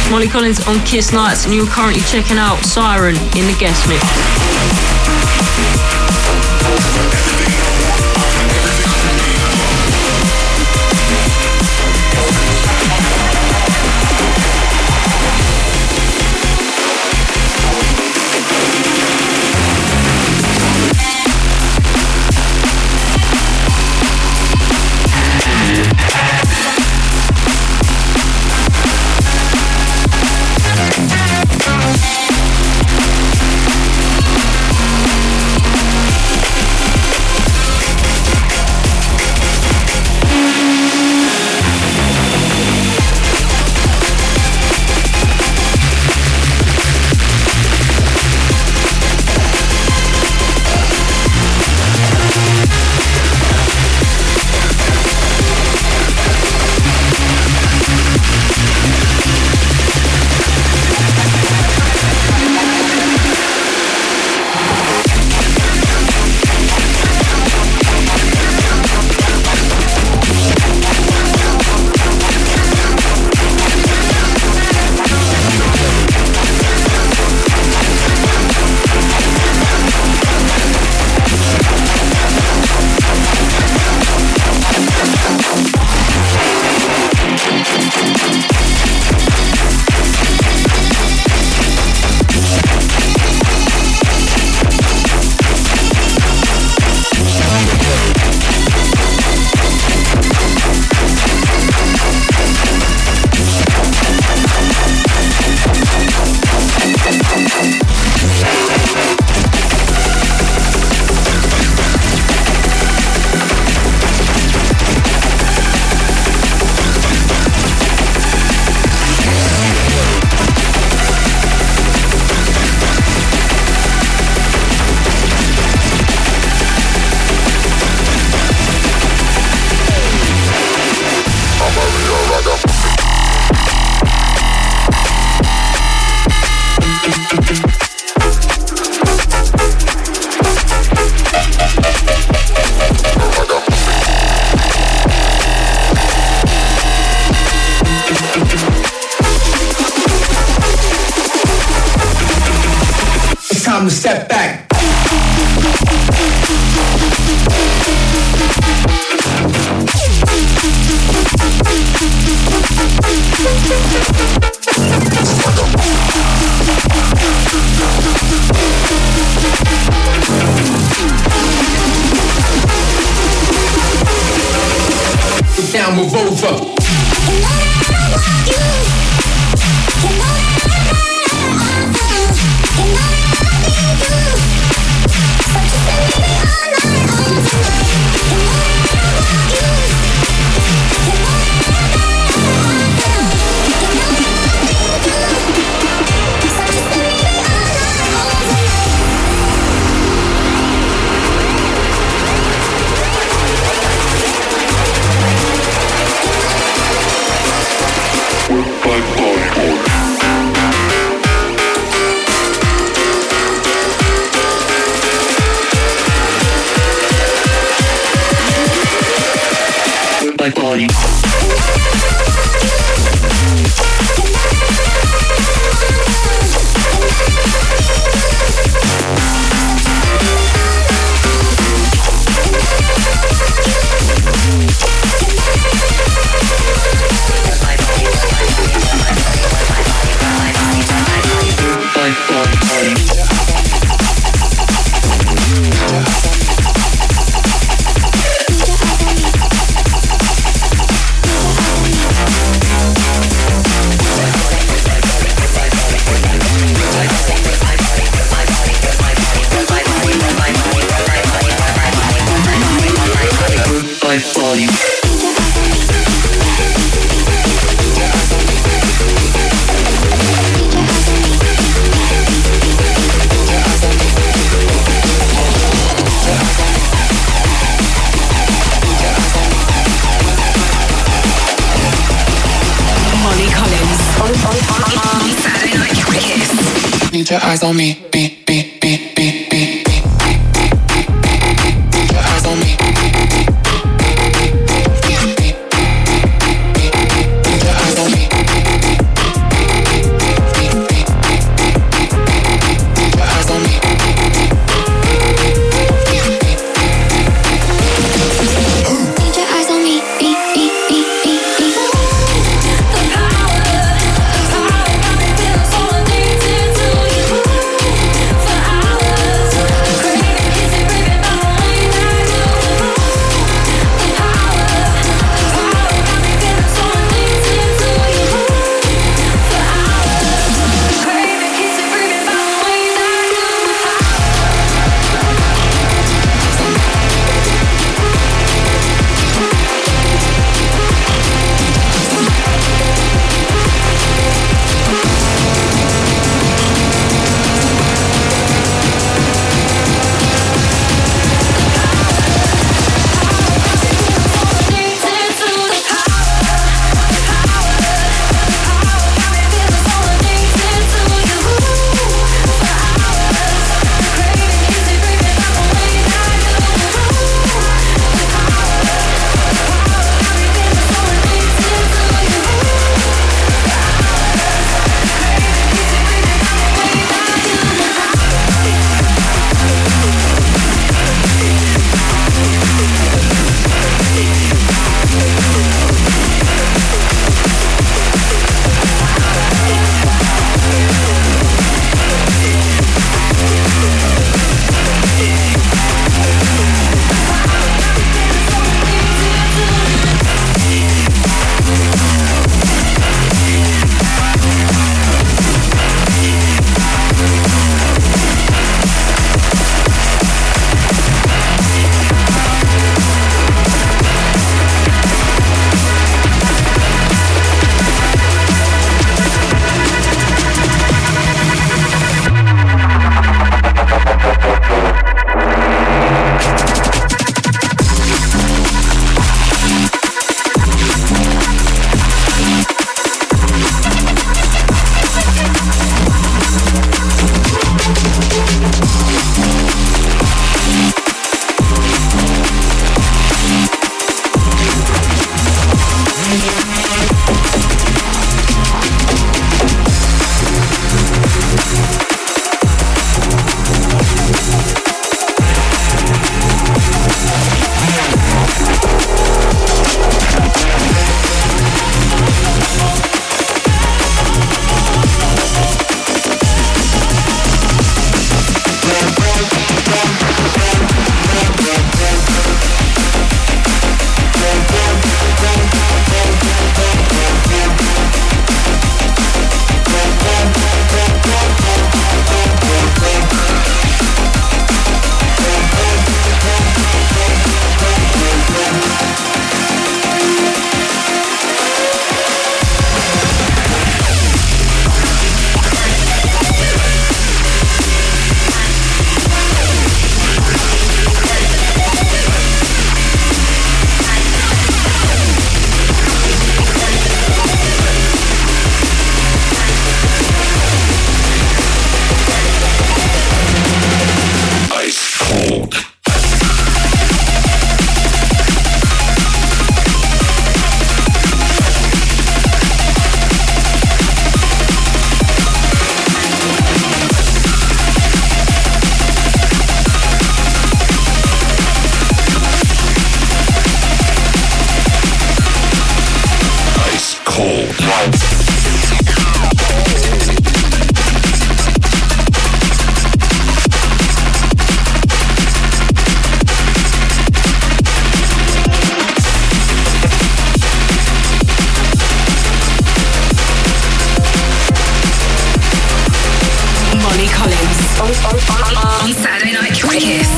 It's Molly Collins on Kiss Nights, and you're currently checking out Siren in the guest mix. Time to step back. Get down, move over. Body. Need your eyes on me, be, be, be, be, be, be. Need your eyes on me. Need your eyes on me. On Saturday Night Kiss.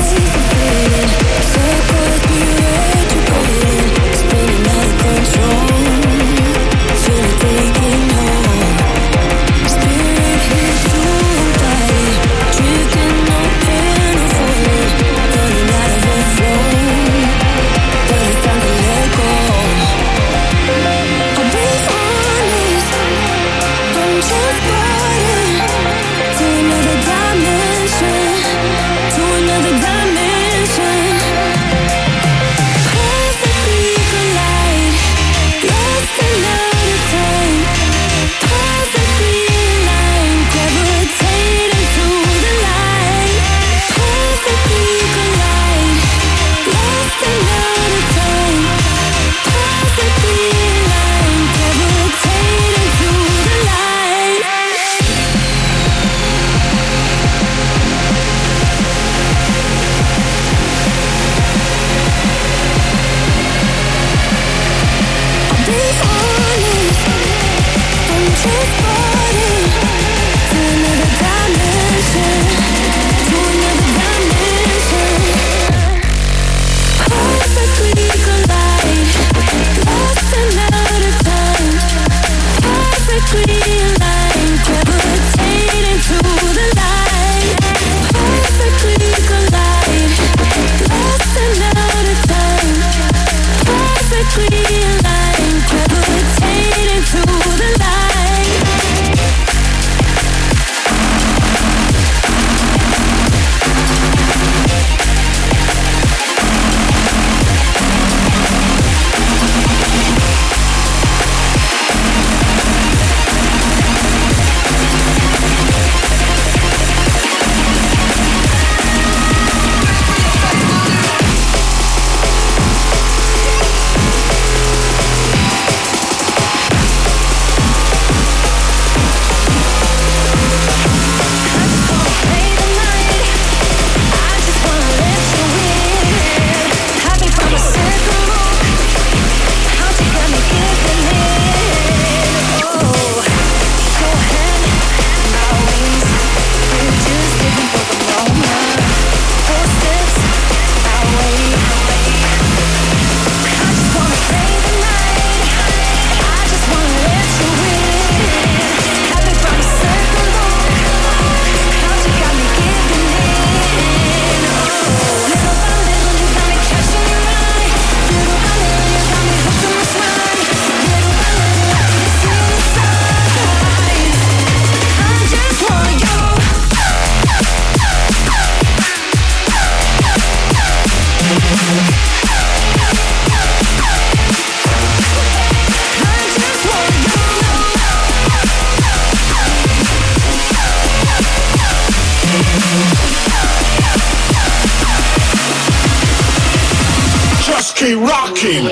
keep rocking.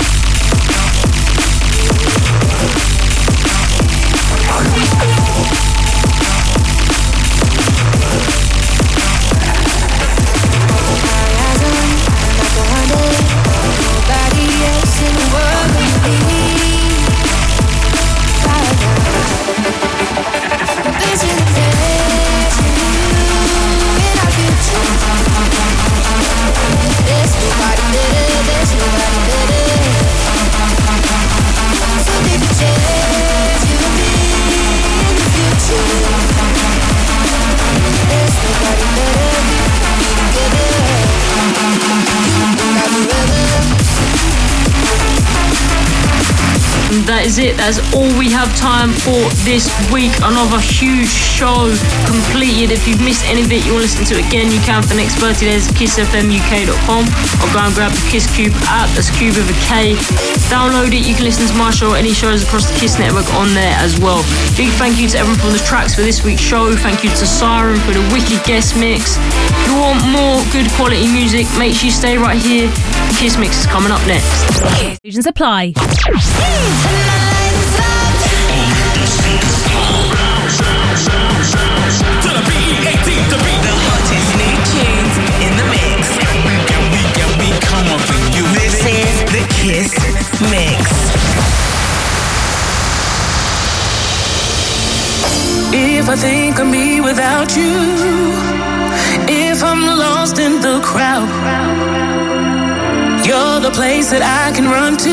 That is it. That's all we have time for this week. Another huge show completed. If you've missed any of it, you want to listen to it again, you can for the next 30 days at kissfmuk.com or go and grab the Kiss Cube app. That's Cube with a K. Download it. You can listen to my show or any shows across the Kiss Network on there as well. Big thank you to everyone from the tracks for this week's show. Thank you to Siren for the wicked guest mix. If you want more good quality music, make sure you stay right here. Kiss Mix is coming up next. Exclusions apply. To the BEAT, the beat. The hottest new tunes in the mix. And we come up in you. This is the Kiss Mix. If I think of me without you, if I'm lost in the crowd, you're the place that I can run to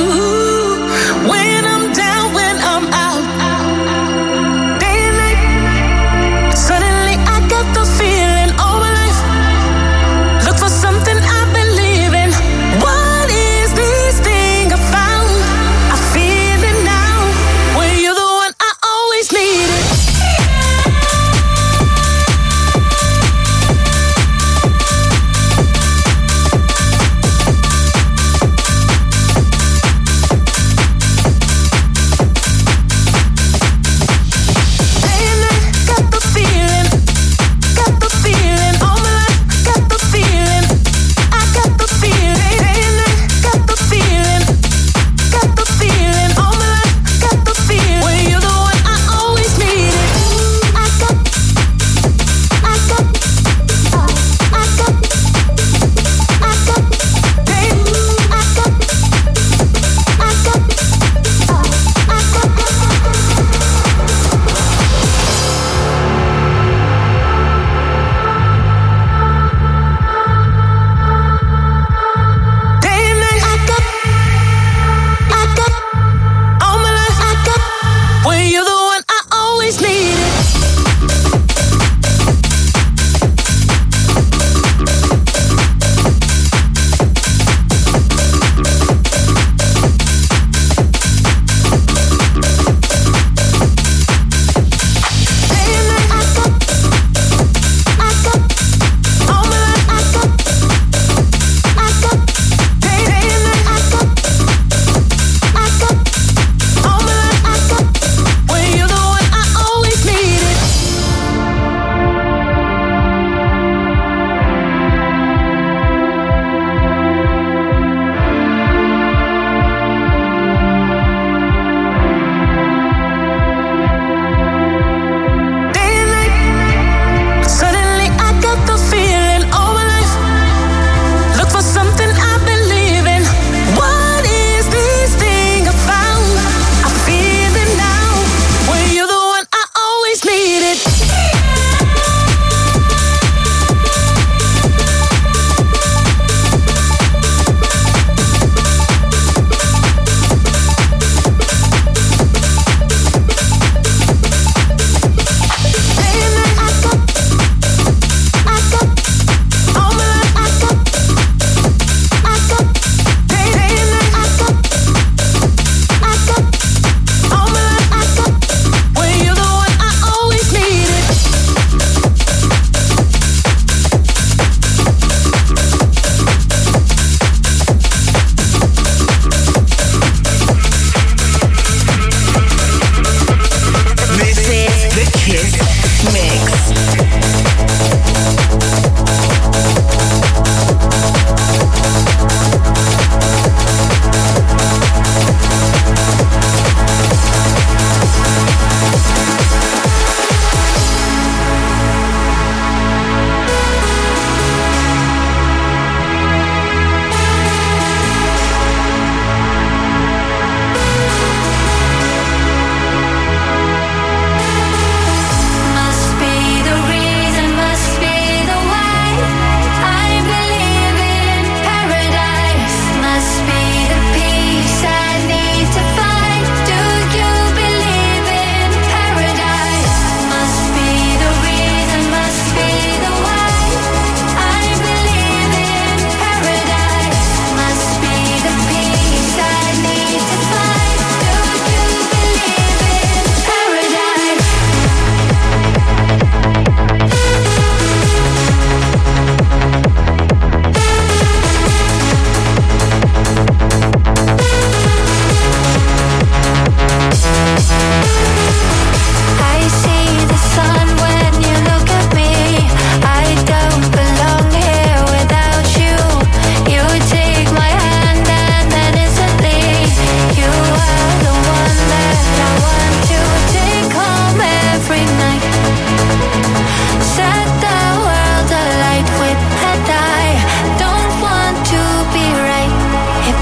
when I'm down, when I'm out. Day and night, suddenly I got the feeling all my life. Look for something I believe in. What is this thing I found? I feel it now. When you're the one I always needed.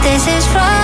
This is right.